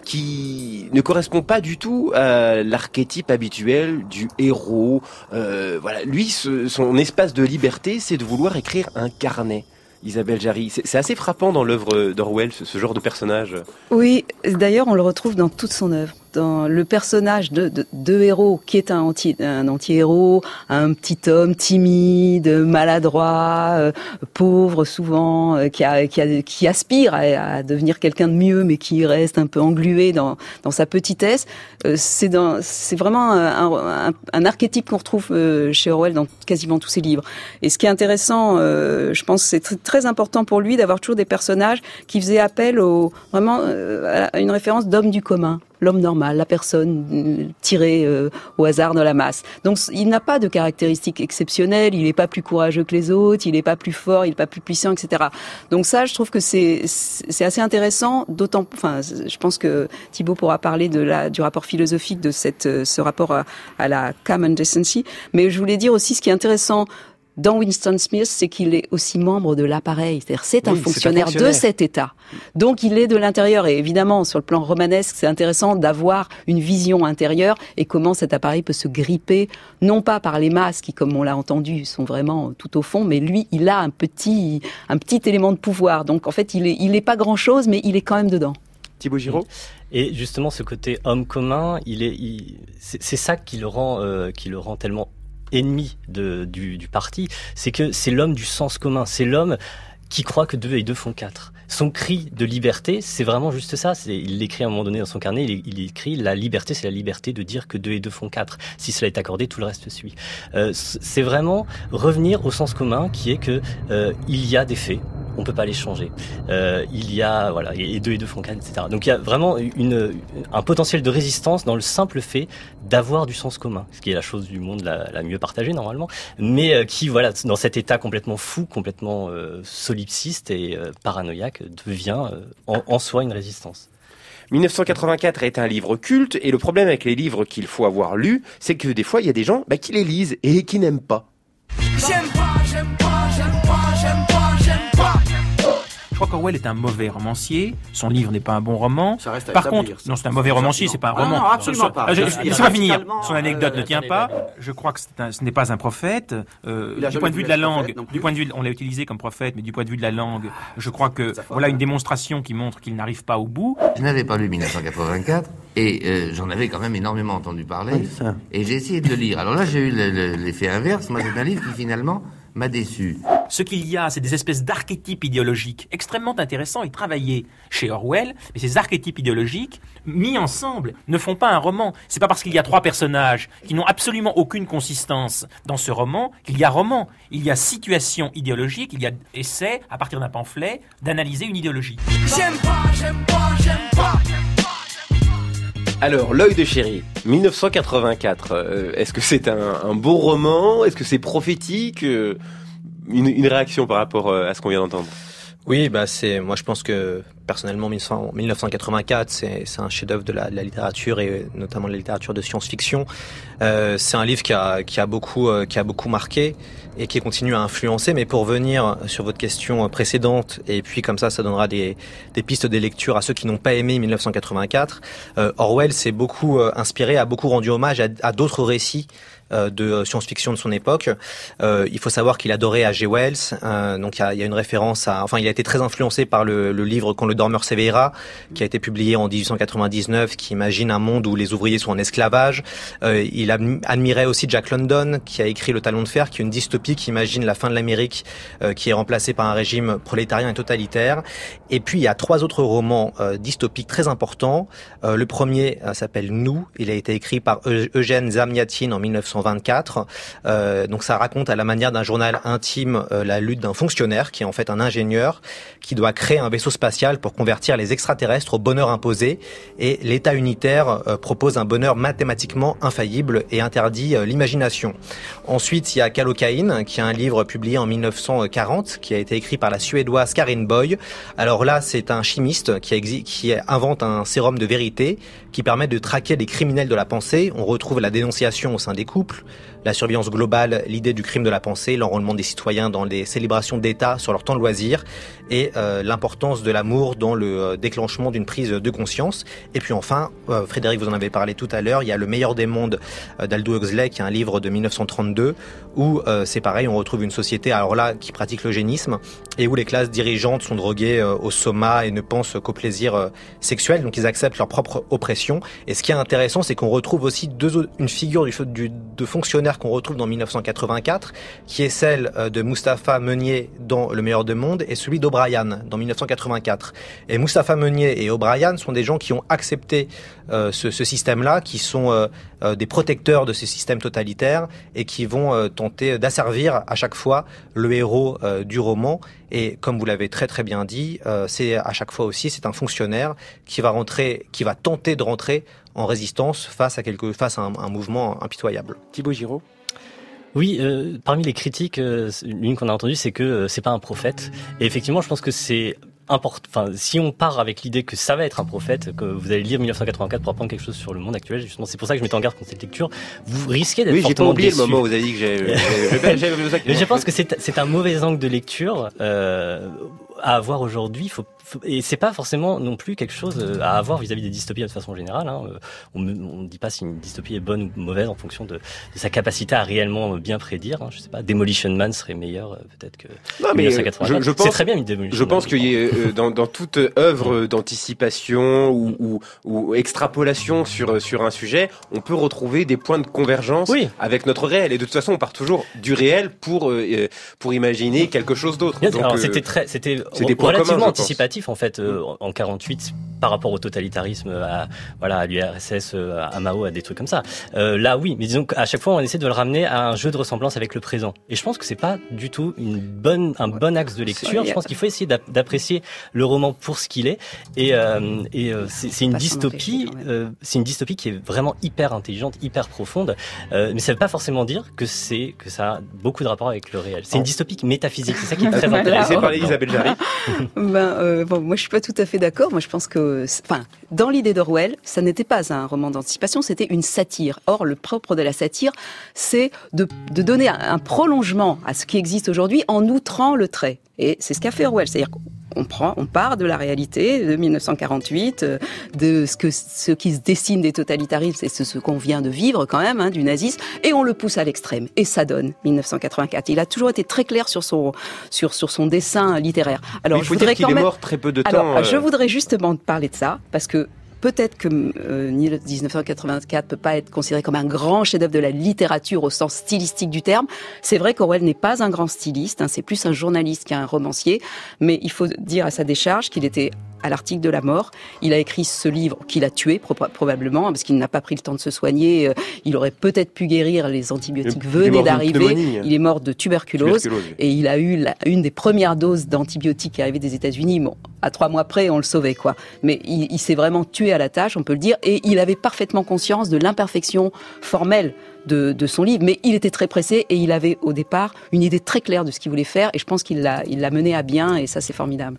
[SPEAKER 8] qui ne correspond pas du tout à l'archétype habituel du héros. Euh, voilà, lui, ce, son espace de liberté, c'est de vouloir écrire un carnet. Isabelle Jarry, c'est, c'est assez frappant dans l'œuvre d'Orwell, ce, ce genre de personnage.
[SPEAKER 13] Oui, d'ailleurs, on le retrouve dans toute son œuvre. Dans le personnage de, de, de héros, qui est un anti, un anti-héros, un petit homme timide, maladroit, euh, pauvre souvent, euh, qui, a, qui, a, qui aspire à, à devenir quelqu'un de mieux, mais qui reste un peu englué dans, dans sa petitesse. Euh, c'est, dans, c'est vraiment un, un, un archétype qu'on retrouve euh, chez Orwell dans quasiment tous ses livres. Et ce qui est intéressant, euh, je pense, c'est très, très important pour lui d'avoir toujours des personnages qui faisaient appel au, vraiment euh, à une référence d'homme du commun. L'homme normal, la personne tirée euh, au hasard de la masse. Donc il n'a pas de caractéristiques exceptionnelles, il n'est pas plus courageux que les autres, il n'est pas plus fort, il n'est pas plus puissant, et cetera. Donc ça, je trouve que c'est c'est assez intéressant, d'autant, enfin, je pense que Thibaut pourra parler de la du rapport philosophique de cette ce rapport à, à la common decency. Mais je voulais dire aussi ce qui est intéressant dans Winston Smith, c'est qu'il est aussi membre de l'appareil. C'est-à-dire, c'est, oui, un fonctionnaire c'est un fonctionnaire de cet État. Donc, il est de l'intérieur. Et évidemment, sur le plan romanesque, c'est intéressant d'avoir une vision intérieure et comment cet appareil peut se gripper, non pas par les masses qui, comme on l'a entendu, sont vraiment tout au fond, mais lui, il a un petit, un petit élément de pouvoir. Donc, en fait, il est, il est pas grand-chose, mais il est quand même dedans.
[SPEAKER 8] Thibaut Giraud.
[SPEAKER 15] Et justement, ce côté homme commun, il est, il, c'est, c'est ça qui le rend, euh, qui le rend tellement ennemi de, du, du parti, c'est que c'est l'homme du sens commun, c'est l'homme qui croit que deux et deux font quatre. Son cri de liberté, c'est vraiment juste ça. C'est, il l'écrit à un moment donné dans son carnet, il, il écrit « La liberté, c'est la liberté de dire que deux et deux font quatre. Si cela est accordé, tout le reste suit. Euh, » C'est vraiment revenir au sens commun qui est que euh, il y a des faits, on peut pas les changer. Euh, il y a, voilà, et deux et deux font quatre, et cetera. Donc il y a vraiment une, un potentiel de résistance dans le simple fait d'avoir du sens commun, ce qui est la chose du monde la, la mieux partagée normalement, mais euh, qui, voilà, dans cet état complètement fou, complètement euh, solipsiste et euh, paranoïaque, devient euh, en, en soi une résistance.
[SPEAKER 8] mille neuf cent quatre-vingt-quatre est un livre culte, et le problème avec les livres qu'il faut avoir lus, c'est que des fois il y a des gens bah, qui les lisent et qui n'aiment pas.
[SPEAKER 16] J'aime pas, j'aime pas, j'aime pas, j'aime pas, j'aime pas. Je crois qu'Orwell est un mauvais romancier. Son livre n'est pas un bon roman.
[SPEAKER 17] Ça reste à
[SPEAKER 16] Par
[SPEAKER 17] établir,
[SPEAKER 16] contre,
[SPEAKER 17] ça.
[SPEAKER 16] non, c'est un mauvais romancier, c'est pas un
[SPEAKER 17] Ah
[SPEAKER 16] roman.
[SPEAKER 17] non, absolument pas.
[SPEAKER 16] Ah, je-
[SPEAKER 17] Il y a-
[SPEAKER 16] Laissez-moi finir. Son
[SPEAKER 17] euh,
[SPEAKER 16] anecdote ne tient
[SPEAKER 17] attendez,
[SPEAKER 16] pas.
[SPEAKER 17] attendez.
[SPEAKER 16] Je crois que c'est un- ce n'est pas un prophète. Euh,
[SPEAKER 17] Il a
[SPEAKER 16] du
[SPEAKER 17] jamais
[SPEAKER 16] point de vue
[SPEAKER 17] voulu
[SPEAKER 16] de la
[SPEAKER 17] être
[SPEAKER 16] langue,
[SPEAKER 17] prophète non plus.
[SPEAKER 16] du point de vue, on l'a utilisé comme prophète, mais du point de vue de la langue, je crois que voilà une démonstration qui montre qu'il n'arrive pas au bout.
[SPEAKER 17] Je n'avais pas lu mille neuf cent quatre-vingt-quatre et euh, j'en avais quand même énormément entendu parler.
[SPEAKER 16] Oui, ça.
[SPEAKER 17] Et j'ai essayé de le lire. Alors là, j'ai eu le- le- l'effet inverse. Moi, c'est un livre qui finalement m'a déçu.
[SPEAKER 16] Ce qu'il y a, c'est des espèces d'archétypes idéologiques extrêmement intéressants et travaillés chez Orwell. Mais ces archétypes idéologiques, mis ensemble, ne font pas un roman. C'est pas parce qu'il y a trois personnages qui n'ont absolument aucune consistance dans ce roman qu'il y a roman. Il y a situation idéologique, il y a essai, à partir d'un pamphlet, d'analyser une idéologie.
[SPEAKER 18] J'aime pas, j'aime pas, j'aime pas.
[SPEAKER 8] Alors, L'Œil de Chéri, mille neuf cent quatre-vingt-quatre, euh, est-ce que c'est un, un beau roman? Est-ce que c'est prophétique? euh, une, une réaction par rapport euh, à ce qu'on vient d'entendre?
[SPEAKER 11] Oui, bah c'est, moi je pense que personnellement mille neuf cent quatre-vingt-quatre c'est, c'est un chef-d'œuvre de la, de la littérature et notamment de la littérature de science-fiction. Euh, c'est un livre qui a, qui a beaucoup, euh, qui a beaucoup marqué et qui continue à influencer. Mais pour revenir sur votre question précédente et puis comme ça, ça donnera des, des pistes de lecture à ceux qui n'ont pas aimé mille neuf cent quatre-vingt-quatre. Euh, Orwell s'est beaucoup euh, inspiré, a beaucoup rendu hommage à, à d'autres récits euh, de science-fiction de son époque. Euh, il faut savoir qu'il adorait H G Wells, euh, donc il y, a, il y a une référence à... Enfin, il a été très influencé par le, le livre Quand le dormeur s'éveillera, qui a été publié en dix-huit cent quatre-vingt-dix-neuf, qui imagine un monde où les ouvriers sont en esclavage. Euh, il admirait aussi Jack London, qui a écrit Le Talon de fer, qui est une dystopie qui imagine la fin de l'Amérique, euh, qui est remplacée par un régime prolétarien et totalitaire. Et puis, il y a trois autres romans euh, dystopiques très importants. Euh, le premier euh, s'appelle Nous. Il a été écrit par Eugène Zamyatin en mille neuf cent vingt-quatre. Euh, donc, ça raconte à la manière d'un journal intime euh, la lutte d'un fonctionnaire, qui est en fait un ingénieur, qui doit créer un vaisseau spatial pour convertir les extraterrestres au bonheur imposé. Et l'État unitaire euh, propose un bonheur mathématiquement infaillible et interdit euh, l'imagination. Ensuite, il y a Kallocain, qui est un livre publié en mille neuf cent quarante, qui a été écrit par la Suédoise Karin Boye. Alors là, c'est un chimiste qui, exi- qui invente un sérum de vérité qui permet de traquer les criminels de la pensée. On retrouve la dénonciation au sein des couples, la surveillance globale, l'idée du crime de la pensée, l'enrôlement des citoyens dans les célébrations d'État sur leur temps de loisir et euh, l'importance de l'amour dans le euh, déclenchement d'une prise de conscience. Et puis enfin, euh, Frédéric, vous en avez parlé tout à l'heure, il y a Le meilleur des mondes euh, d'Aldous Huxley, qui est un livre de mille neuf cent trente-deux, où euh, c'est pareil, on retrouve une société, alors là, qui pratique l'eugénisme et où les classes dirigeantes sont droguées euh, au soma et ne pensent qu'au plaisir euh, sexuel, donc ils acceptent leur propre oppression. Et ce qui est intéressant, c'est qu'on retrouve aussi deux, une figure du, du, de fonctionnaire qu'on retrouve dans mille neuf cent quatre-vingt-quatre, qui est celle de Mustapha Meunier dans Le meilleur des mondes et celui d'O'Brien dans mille neuf cent quatre-vingt-quatre. Et Mustapha Meunier et O'Brien sont des gens qui ont accepté euh, ce, ce système-là, qui sont euh, euh, des protecteurs de ces systèmes totalitaires et qui vont euh, tenter d'asservir à chaque fois le héros euh, du roman. Et comme vous l'avez très très bien dit, euh, c'est à chaque fois aussi, c'est un fonctionnaire qui va rentrer, qui va tenter de rentrer en résistance face à quelque, face à un, un mouvement impitoyable.
[SPEAKER 8] Thibaut Giraud.
[SPEAKER 15] Oui, euh, parmi les critiques, euh, l'une qu'on a entendue, c'est que euh, c'est pas un prophète. Et effectivement, je pense que c'est important. Enfin, si on part avec l'idée que ça va être un prophète, que vous allez lire mille neuf cent quatre-vingt-quatre pour apprendre quelque chose sur le monde actuel, justement, c'est pour ça que je m'étais en garde contre cette lecture. Vous risquez d'être
[SPEAKER 8] oui,
[SPEAKER 15] fortement déçu.
[SPEAKER 8] Oui, j'ai pas oublié le moment où vous avez dit que j'ai. j'ai, j'ai, j'ai
[SPEAKER 15] je pense que c'est, c'est un mauvais angle de lecture euh, à avoir aujourd'hui. Faut Et c'est pas forcément non plus quelque chose à avoir vis-à-vis des dystopies de façon générale. Hein. On ne dit pas si une dystopie est bonne ou mauvaise en fonction de, de sa capacité à réellement bien prédire. Hein. Je sais pas, Demolition Man serait meilleur peut-être que
[SPEAKER 8] non, mais
[SPEAKER 15] mille neuf cent quatre-vingt-quatre.
[SPEAKER 8] Je, je pense,
[SPEAKER 15] c'est très bien une Demolition
[SPEAKER 8] Je
[SPEAKER 15] Man,
[SPEAKER 8] pense qu'il y a euh, dans, dans toute œuvre d'anticipation ou, ou, ou extrapolation sur sur un sujet, on peut retrouver des points de convergence
[SPEAKER 15] oui.
[SPEAKER 8] avec notre réel. Et de toute façon, on part toujours du réel pour euh, pour imaginer quelque chose d'autre.
[SPEAKER 15] Bien,
[SPEAKER 8] Donc,
[SPEAKER 15] alors,
[SPEAKER 8] euh,
[SPEAKER 15] c'était très, c'était
[SPEAKER 8] c'est des points
[SPEAKER 15] relativement
[SPEAKER 8] communs,
[SPEAKER 15] anticipatif en fait euh, en quarante-huit par rapport au totalitarisme, à voilà, à l'U R S S, à Mao, à des trucs comme ça. Euh, là, oui, mais disons qu'à chaque fois, on essaie de le ramener à un jeu de ressemblance avec le présent. Et je pense que c'est pas du tout une bonne, un bon axe de lecture. Je pense qu'il faut essayer d'apprécier le roman pour ce qu'il est. Et, euh, et euh, c'est, c'est une dystopie, euh, c'est une dystopie qui est vraiment hyper intelligente, hyper profonde. Euh, mais ça veut pas forcément dire que c'est que ça a beaucoup de rapport avec le réel. C'est une dystopie métaphysique. C'est ça qui est très intéressant.
[SPEAKER 8] Laissez parler Isabelle Jarry.
[SPEAKER 13] ben, euh, bon, moi, je suis pas tout à fait d'accord. Moi, je pense que, enfin, dans l'idée d'Orwell, ça n'était pas un roman d'anticipation, c'était une satire. Or, le propre de la satire, c'est de, de donner un, un prolongement à ce qui existe aujourd'hui en outrant le trait. Et c'est ce qu'a fait Orwell. C'est-à-dire qu'on prend, on part de la réalité de mille neuf cent quarante-huit, de ce que, ce qui se dessine des totalitarismes, c'est ce, ce qu'on vient de vivre quand même, hein, du nazisme, et on le pousse à l'extrême. Et ça donne mille neuf cent quatre-vingt-quatre. Il a toujours été très clair sur son, sur, sur son dessin littéraire. Alors,
[SPEAKER 8] il faut
[SPEAKER 13] je
[SPEAKER 8] dire
[SPEAKER 13] voudrais
[SPEAKER 8] qu'il
[SPEAKER 13] quand
[SPEAKER 8] est
[SPEAKER 13] même...
[SPEAKER 8] mort très peu de
[SPEAKER 13] Alors,
[SPEAKER 8] temps. Euh...
[SPEAKER 13] je voudrais justement parler de ça, parce que peut-être que euh, dix-neuf cent quatre-vingt-quatre peut pas être considéré comme un grand chef-d'œuvre de la littérature au sens stylistique du terme. C'est vrai qu'Orwell n'est pas un grand styliste, hein, c'est plus un journaliste qu'un romancier, mais il faut dire à sa décharge qu'il était à l'article de la mort. Il a écrit ce livre qu'il a tué pro- probablement parce qu'il n'a pas pris le temps de se soigner. Il aurait peut-être pu guérir, les antibiotiques venaient d'arriver. Il est mort de tuberculose, tuberculose et il a eu la, une des premières doses d'antibiotiques qui arrivaient des États-Unis. Bon, à trois mois près, on le sauvait quoi. Mais il, il s'est vraiment tué à la tâche, on peut le dire, et il avait parfaitement conscience de l'imperfection formelle de, de son livre, mais il était très pressé et il avait au départ une idée très claire de ce qu'il voulait faire, et je pense qu'il l'a, il l'a mené à bien, et ça c'est formidable.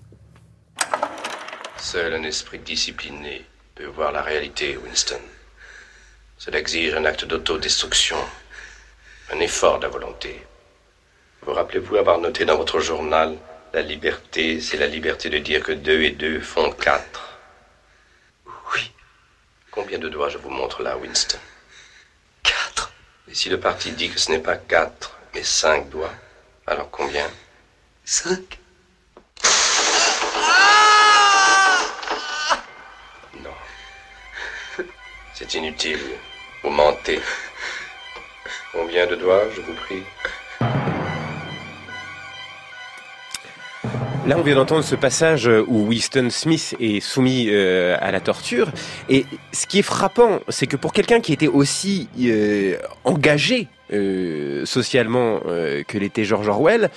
[SPEAKER 19] Seul un esprit discipliné peut voir la réalité, Winston. Cela exige un acte d'autodestruction, un effort de la volonté. Vous rappelez-vous avoir noté dans votre journal « La liberté, c'est la liberté de dire que deux et deux font quatre ». Oui. Combien de doigts je vous montre là, Winston ? Quatre. Et si le parti dit que ce n'est pas quatre, mais cinq doigts, alors combien?
[SPEAKER 18] Cinq.
[SPEAKER 19] Non. C'est inutile. Vous mentez. Combien de doigts, je vous prie?
[SPEAKER 8] Là, on vient d'entendre ce passage où Winston Smith est soumis euh, à la torture. Et ce qui est frappant, c'est que pour quelqu'un qui était aussi euh, engagé euh, socialement euh, que l'était George Orwell,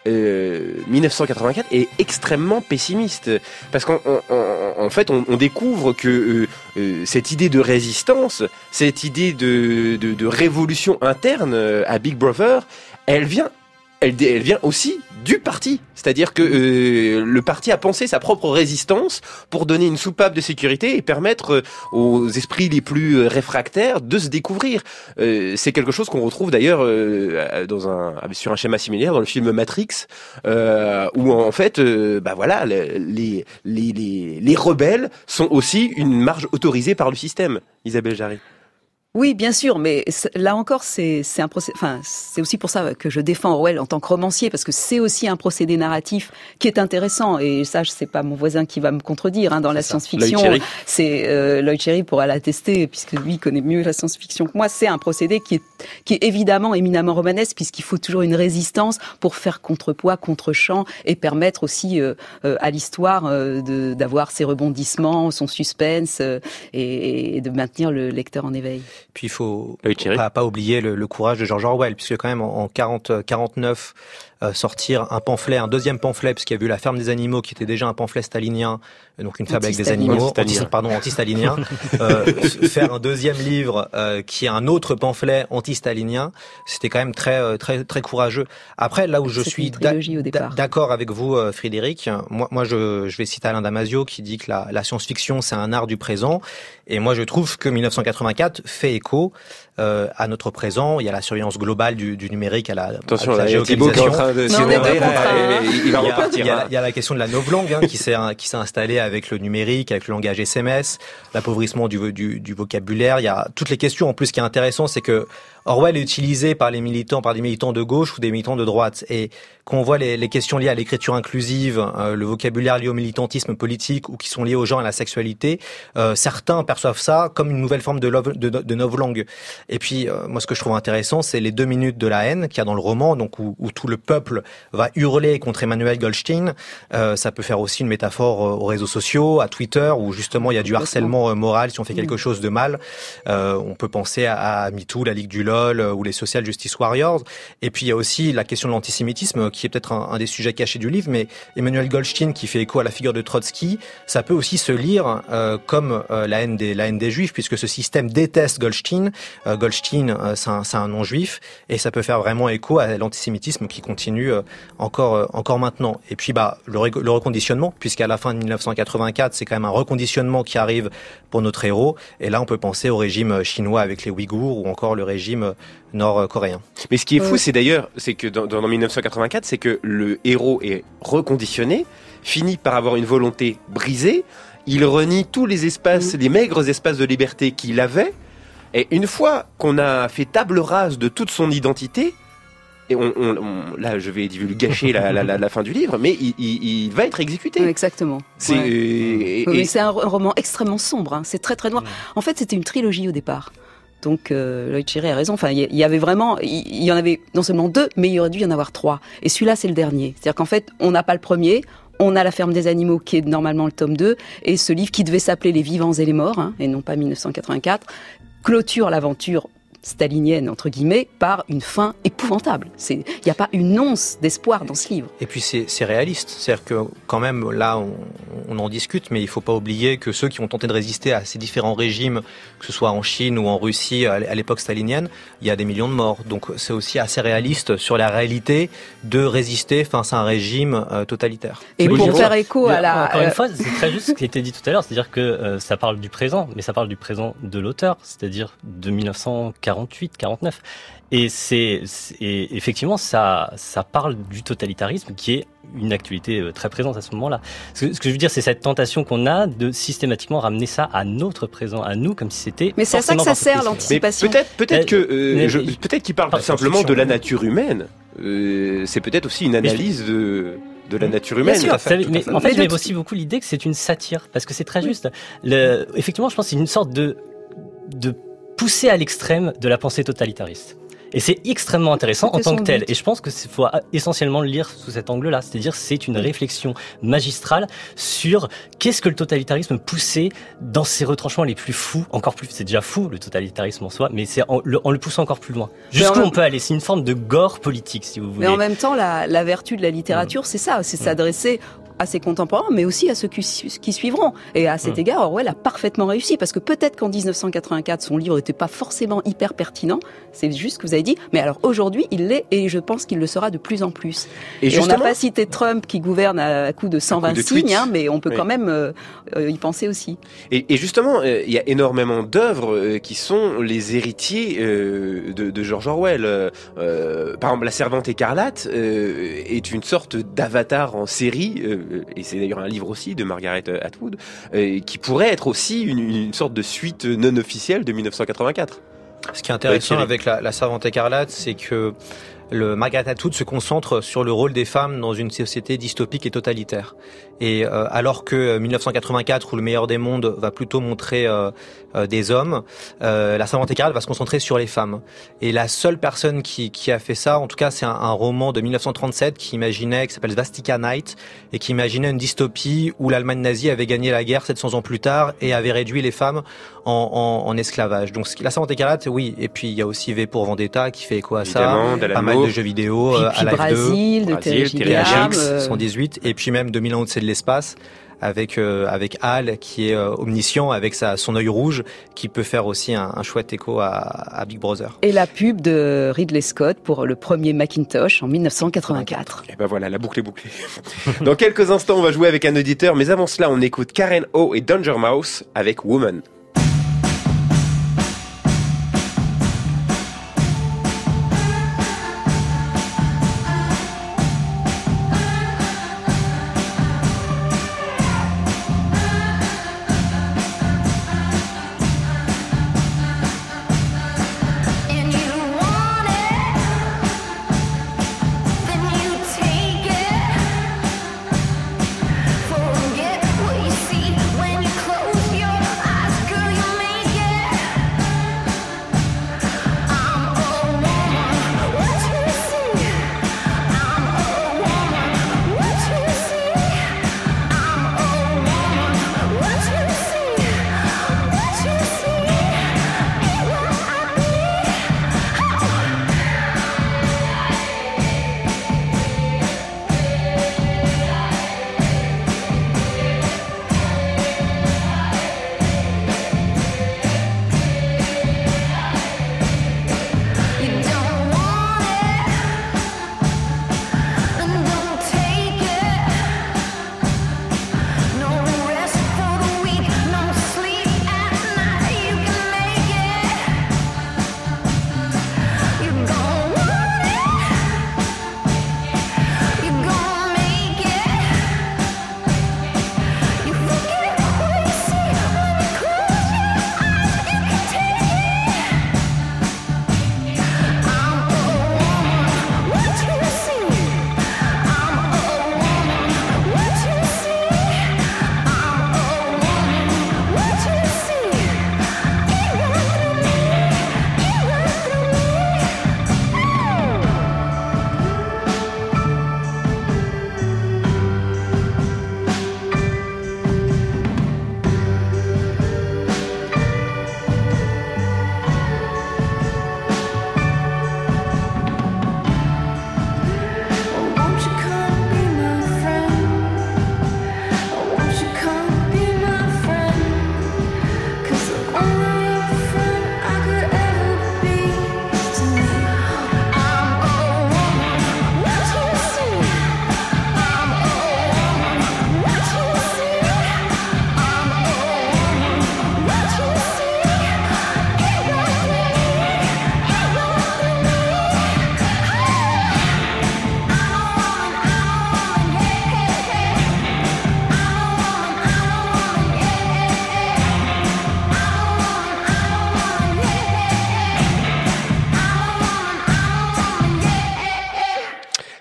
[SPEAKER 8] euh, dix-neuf cent quatre-vingt-quatre est extrêmement pessimiste. Parce qu'en en, en, en fait, on, on découvre que euh, euh, cette idée de résistance, cette idée de, de, de révolution interne à Big Brother, elle vient Elle, elle vient aussi du parti. C'est-à-dire que euh, le parti a pensé sa propre résistance pour donner une soupape de sécurité et permettre euh, aux esprits les plus réfractaires de se découvrir. Euh, c'est quelque chose qu'on retrouve d'ailleurs euh, dans un, sur un schéma similaire dans le film Matrix, euh, où en fait, euh, bah voilà, les, les, les, les rebelles sont aussi une marge autorisée par le système. Isabelle Jarry.
[SPEAKER 13] Oui, bien sûr, mais là encore, c'est c'est un procédé. Enfin, c'est aussi pour ça que je défends Orwell en tant que romancier, parce que c'est aussi un procédé narratif qui est intéressant. Et ça, c'est pas mon voisin qui va me contredire hein, dans la science-fiction. C'est euh, Lloyd Cherry pourra l'attester, puisque lui connaît mieux la science-fiction que moi. C'est un procédé qui est qui est évidemment éminemment romanesque, puisqu'il faut toujours une résistance pour faire contrepoids, contre-champ, et permettre aussi euh, euh, à l'histoire euh, de d'avoir ses rebondissements, son suspense, euh, et, et de maintenir le lecteur en éveil.
[SPEAKER 11] Puis il faut pas, pas oublier le, le courage de George Orwell, puisque quand même en, en quarante quarante-neuf, euh, sortir un pamphlet, un deuxième pamphlet, puisqu'il y a eu La ferme des animaux, qui était déjà un pamphlet stalinien, donc une fable avec des animaux, anti, pardon, anti-stalinien, euh, faire un deuxième livre euh, qui est un autre pamphlet anti-stalinien, c'était quand même très très très courageux. Après, là où je suis d'accord avec vous, euh, Frédéric, moi, moi je, je vais citer Alain Damasio qui dit que la, la science-fiction c'est un art du présent, et moi je trouve que dix-neuf cent quatre-vingt-quatre fait écho euh, à notre présent. Il y a la surveillance globale du, du numérique, à la,
[SPEAKER 8] Attention,
[SPEAKER 11] à la
[SPEAKER 8] là, géolocalisation. Il va repartir.
[SPEAKER 11] Il y a, il y a la question de la novlangue hein, qui s'est qui s'est installée avec le numérique, avec le langage S M S, l'appauvrissement du, du, du vocabulaire. Il y a toutes les questions. En plus, ce qui est intéressant, c'est que Orwell est utilisé par les militants, par des militants de gauche ou des militants de droite. Et quand on voit les, les questions liées à l'écriture inclusive, euh, le vocabulaire lié au militantisme politique ou qui sont liés au genre et à la sexualité, euh, certains perçoivent ça comme une nouvelle forme de, love, de, de novlangue. Et puis, euh, moi, ce que je trouve intéressant, c'est les deux minutes de la haine qu'il y a dans le roman, donc où, où tout le peuple va hurler contre Emmanuel Goldstein. Euh, ça peut faire aussi une métaphore aux réseaux sociaux, à Twitter, où justement il y a du harcèlement euh, moral si on fait quelque chose de mal. Euh, on peut penser à, à MeToo, la Ligue du LOL ou les Social Justice Warriors. Et puis il y a aussi la question de l'antisémitisme, qui est peut-être un, un des sujets cachés du livre, mais Emmanuel Goldstein, qui fait écho à la figure de Trotsky, ça peut aussi se lire euh, comme euh, la haine des la haine des Juifs, puisque ce système déteste Goldstein. Euh, Goldstein, euh, c'est un, c'est un non-juif, et ça peut faire vraiment écho à l'antisémitisme qui continue euh, encore euh, encore maintenant. Et puis bah le, ré- le reconditionnement, puisqu'à la fin de dix-neuf cent quatre-vingt-quatre, c'est quand même un reconditionnement qui arrive pour notre héros. Et là, on peut penser au régime chinois avec les Ouïghours ou encore le régime nord-coréen.
[SPEAKER 8] Mais ce qui est fou, c'est d'ailleurs, c'est que dans, dans dix-neuf cent quatre-vingt-quatre, c'est que le héros est reconditionné, finit par avoir une volonté brisée, il renie tous les espaces, les maigres espaces de liberté qu'il avait, et une fois qu'on a fait table rase de toute son identité, et on, on, on, là, je vais gâcher la, la, la, la fin du livre, mais il, il, il va être exécuté.
[SPEAKER 13] Exactement.
[SPEAKER 8] C'est,
[SPEAKER 13] ouais.
[SPEAKER 8] et, et,
[SPEAKER 13] oui, c'est un roman extrêmement sombre. Hein. C'est très très noir. En fait, c'était une trilogie au départ. Donc, euh, Lloyd Cherry a raison. Enfin, il y, y avait vraiment, il y, y en avait non seulement deux, mais il y aurait dû y en avoir trois. Et celui-là, c'est le dernier. C'est-à-dire qu'en fait, on n'a pas le premier. On a La ferme des animaux, qui est normalement le tome deux, et ce livre qui devait s'appeler Les vivants et les morts, hein, et non pas dix-neuf cent quatre-vingt-quatre, clôture l'aventure stalinienne, entre guillemets, par une fin épouvantable. Il n'y a pas une once d'espoir dans ce livre.
[SPEAKER 11] Et puis c'est, c'est réaliste. C'est-à-dire que quand même, là, on, on en discute, mais il ne faut pas oublier que ceux qui ont tenté de résister à ces différents régimes, que ce soit en Chine ou en Russie à l'époque stalinienne, il y a des millions de morts. Donc c'est aussi assez réaliste sur la réalité de résister face à un régime euh, totalitaire.
[SPEAKER 13] Et oui, pour faire écho à la...
[SPEAKER 15] Encore une fois, c'est très juste ce qui a été dit tout à l'heure, c'est-à-dire que euh, ça parle du présent, mais ça parle du présent de l'auteur, c'est-à-dire de dix-neuf cent quarante quarante-huit, quarante-neuf. Et c'est, c'est et effectivement ça ça parle du totalitarisme qui est une actualité très présente à ce moment-là. Ce que, ce que je veux dire, c'est cette tentation qu'on a de systématiquement ramener ça à notre présent, à nous, comme si c'était.
[SPEAKER 13] Mais c'est à ça que ça sert l'anticipation.
[SPEAKER 8] Mais peut-être peut-être que euh,
[SPEAKER 15] mais,
[SPEAKER 8] je, peut-être qu'il parle tout simplement de la nature humaine. Euh, c'est peut-être aussi une analyse de. de la nature humaine.
[SPEAKER 15] Bien sûr,
[SPEAKER 8] fait,
[SPEAKER 15] mais, mais en fait, j'aime aussi beaucoup l'idée que c'est une satire, parce que c'est très oui. juste. Le, effectivement, je pense que c'est une sorte de, de poussée à l'extrême de la pensée totalitariste. Et c'est extrêmement intéressant en tant que tel. Et je pense que c'est faut essentiellement le lire sous cet angle-là. C'est-à-dire, c'est une réflexion magistrale sur qu'est-ce que le totalitarisme poussait dans ses retranchements les plus fous, encore plus. C'est déjà fou, le totalitarisme en soi, mais c'est en le, en le poussant encore plus loin. Jusqu'où on peut aller. C'est une forme de gore politique, si vous voulez.
[SPEAKER 13] Mais en même temps, la, la vertu de la littérature, mmh. c'est ça. C'est mmh. s'adresser à ses contemporains, mais aussi à ceux qui, qui suivront. Et à cet mmh. égard, Orwell a parfaitement réussi, parce que peut-être qu'en dix-neuf cent quatre-vingt-quatre, son livre n'était pas forcément hyper pertinent, c'est juste ce que vous avez dit, mais alors aujourd'hui, il l'est, et je pense qu'il le sera de plus en plus. Et, et on n'a pas cité Trump qui gouverne à coup de cent vingt de signes, hein, mais on peut oui. quand même euh, euh, y penser aussi.
[SPEAKER 8] Et, et justement, il euh, y a énormément d'œuvres euh, qui sont les héritiers euh, de, de George Orwell. Euh, par exemple, La Servante écarlate euh, est une sorte d'avatar en série, euh, et c'est d'ailleurs un livre aussi de Margaret Atwood, euh, qui pourrait être aussi une, une sorte de suite non officielle de dix-neuf cent quatre-vingt-quatre.
[SPEAKER 11] Ce qui est intéressant avec la, la Servante écarlate, c'est que le Margaret Atwood se concentre sur le rôle des femmes dans une société dystopique et totalitaire. Et euh, alors que dix-neuf cent quatre-vingt-quatre, où Le Meilleur des mondes va plutôt montrer euh, euh, des hommes, euh, la Servante écarlate va se concentrer sur les femmes. Et la seule personne qui, qui a fait ça, en tout cas, c'est un, un roman de dix-neuf cent trente-sept qui imaginait, qui s'appelle Svastika Night, et qui imaginait une dystopie où l'Allemagne nazie avait gagné la guerre sept cents ans plus tard et avait réduit les femmes en, en, en esclavage. Donc la Servante écarlate, oui. Et puis il y a aussi V pour Vendetta qui fait écho à
[SPEAKER 8] Évidemment,
[SPEAKER 11] ça, pas mal de jeux vidéo,
[SPEAKER 13] puis,
[SPEAKER 11] euh,
[SPEAKER 13] puis
[SPEAKER 11] à Life
[SPEAKER 13] Brasil,
[SPEAKER 11] deux,
[SPEAKER 13] de Terry Gilliam,
[SPEAKER 11] euh... cent dix-huit, et puis même deux mille un, c'est de l'espace, avec euh, avec Hal qui est euh, omniscient, avec sa son œil rouge, qui peut faire aussi un, un chouette écho à, à Big Brother.
[SPEAKER 13] Et la pub de Ridley Scott pour le premier Macintosh en dix-neuf cent quatre-vingt-quatre.
[SPEAKER 8] Et ben voilà, la boucle est bouclée. Dans quelques instants, on va jouer avec un auditeur, mais avant cela, on écoute Karen O et Danger Mouse avec Woman.
[SPEAKER 14] Forget what you see when you close your eyes.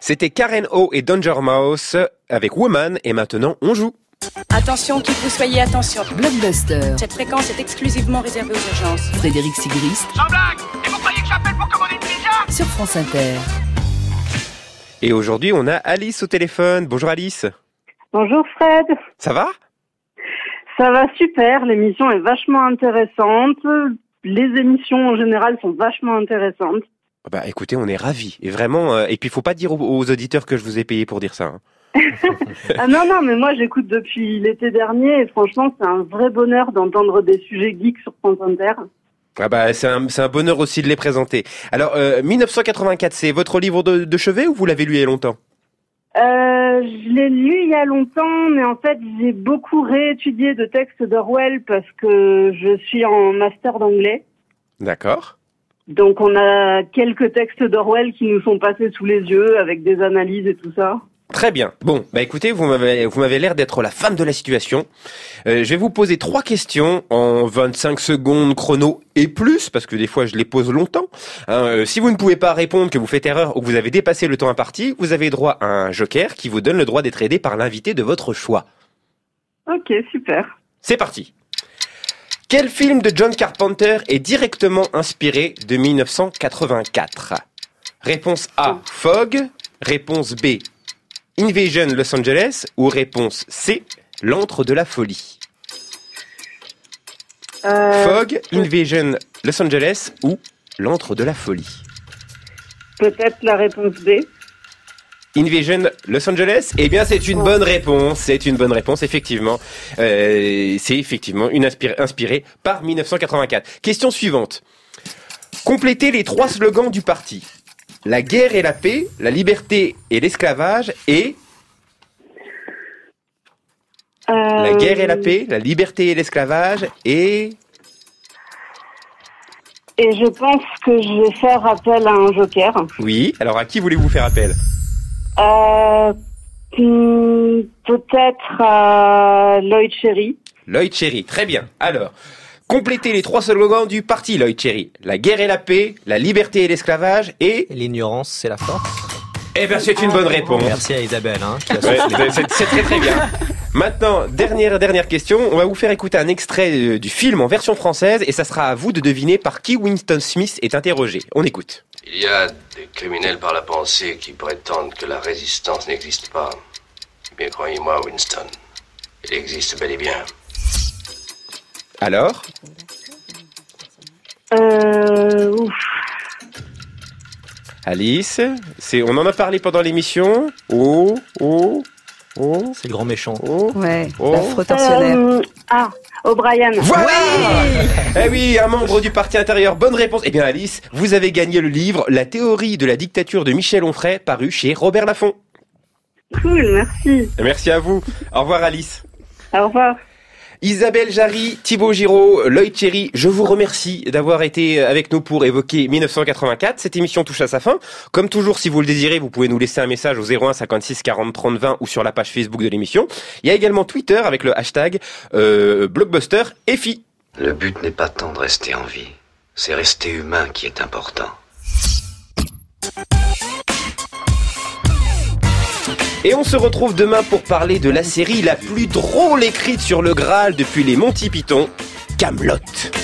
[SPEAKER 8] C'était Karen O et Danger Mouse avec Woman et maintenant on joue.
[SPEAKER 20] Attention, qui que vous soyez, attention.
[SPEAKER 9] Blockbuster.
[SPEAKER 20] Cette fréquence est exclusivement réservée aux urgences.
[SPEAKER 9] Frédéric Sigrist.
[SPEAKER 18] Sans blague. Et vous croyez que j'appelle pour commander une pizza?
[SPEAKER 9] Sur France Inter.
[SPEAKER 8] Et aujourd'hui on a Alice au téléphone. Bonjour Alice.
[SPEAKER 21] Bonjour Fred.
[SPEAKER 8] Ça va?
[SPEAKER 21] Ça va super, l'émission est vachement intéressante. Les émissions en général sont vachement intéressantes.
[SPEAKER 8] Bah écoutez, on est ravis. Et vraiment, euh, et puis il faut pas dire aux, aux auditeurs que je vous ai payé pour dire ça. Hein.
[SPEAKER 21] Ah non, non, mais moi j'écoute depuis l'été dernier et franchement c'est un vrai bonheur d'entendre des sujets geeks sur France Inter.
[SPEAKER 8] Ah bah c'est un, c'est un bonheur aussi de les présenter. Alors, euh, dix-neuf cent quatre-vingt-quatre, c'est votre livre de, de chevet ou vous l'avez lu il y a longtemps?
[SPEAKER 21] Euh, je l'ai lu il y a longtemps, mais en fait j'ai beaucoup réétudié de textes d'Orwell parce que je suis en master d'anglais.
[SPEAKER 8] D'accord.
[SPEAKER 21] Donc on a quelques textes d'Orwell qui nous sont passés sous les yeux avec des analyses et tout ça.
[SPEAKER 8] Très bien. Bon, bah écoutez, vous m'avez vous m'avez l'air d'être la femme de la situation. Euh, je vais vous poser trois questions en vingt-cinq secondes chrono et plus, parce que des fois je les pose longtemps. Hein, euh, si vous ne pouvez pas répondre, que vous faites erreur ou que vous avez dépassé le temps imparti, vous avez droit à un joker qui vous donne le droit d'être aidé par l'invité de votre choix.
[SPEAKER 21] Ok, super.
[SPEAKER 8] C'est parti. Quel film de John Carpenter est directement inspiré de dix-neuf cent quatre-vingt-quatre? Réponse A, Fog. Réponse B, Invasion Los Angeles. Ou réponse C, L'antre de la folie.
[SPEAKER 21] Euh...
[SPEAKER 8] Fog, Invasion Los Angeles ou L'antre de la folie.
[SPEAKER 21] Peut-être la réponse B.
[SPEAKER 8] Invasion Los Angeles? Eh bien, c'est une oh. bonne réponse. C'est une bonne réponse, effectivement. Euh, c'est effectivement une inspirée, inspirée par dix-neuf cent quatre-vingt-quatre. Question suivante. Complétez les trois slogans du parti. La guerre et la paix, la liberté et l'esclavage et...
[SPEAKER 21] Euh...
[SPEAKER 8] La guerre et la paix, la liberté et l'esclavage et...
[SPEAKER 21] Et je pense que je vais faire appel à un joker.
[SPEAKER 8] Oui, alors à qui voulez-vous faire appel?
[SPEAKER 21] Euh, peut-être à Lloyd Cherry.
[SPEAKER 8] Lloyd Cherry, très bien. Alors, complétez les trois slogans du parti, Lloyd Cherry. La guerre et la paix, la liberté et l'esclavage et...
[SPEAKER 11] L'ignorance, c'est la force.
[SPEAKER 8] Eh bien, c'est une bonne réponse.
[SPEAKER 11] Merci à Isabelle. Hein, qui a
[SPEAKER 8] ouais, c'est, c'est très très bien. Maintenant, dernière dernière question. On va vous faire écouter un extrait du film en version française et ça sera à vous de deviner par qui Winston Smith est interrogé. On écoute.
[SPEAKER 19] Il y a des criminels par la pensée qui prétendent que la résistance n'existe pas. Mais croyez-moi, Winston, il existe bel et bien.
[SPEAKER 8] Alors?
[SPEAKER 21] Euh... Ouf.
[SPEAKER 8] Alice, c'est, on en a parlé pendant l'émission. Oh, oh, oh.
[SPEAKER 11] C'est le grand méchant.
[SPEAKER 8] Oh,
[SPEAKER 13] ouais,
[SPEAKER 8] oh.
[SPEAKER 13] l'affreux tortionnaire.
[SPEAKER 21] Euh, ah, O'Brien.
[SPEAKER 8] Voilà. Oui. Eh oui, un membre du parti intérieur. Bonne réponse. Eh bien, Alice, vous avez gagné le livre La théorie de la dictature de Michel Onfray, paru chez Robert Laffont.
[SPEAKER 21] Cool, merci.
[SPEAKER 8] Merci à vous. Au revoir, Alice.
[SPEAKER 21] Au revoir.
[SPEAKER 8] Isabelle Jarry, Thibaut Giraud, Lloyd Cherry, je vous remercie d'avoir été avec nous pour évoquer dix-neuf cent quatre-vingt-quatre. Cette émission touche à sa fin. Comme toujours, si vous le désirez, vous pouvez nous laisser un message au zéro un cinquante-six quarante trente vingt ou sur la page Facebook de l'émission. Il y a également Twitter avec le hashtag euh, Blockbuster F I.
[SPEAKER 22] Le but n'est pas tant de rester en vie, c'est rester humain qui est important.
[SPEAKER 8] Et on se retrouve demain pour parler de la série la plus drôle écrite sur le Graal depuis les Monty Python, Kaamelott.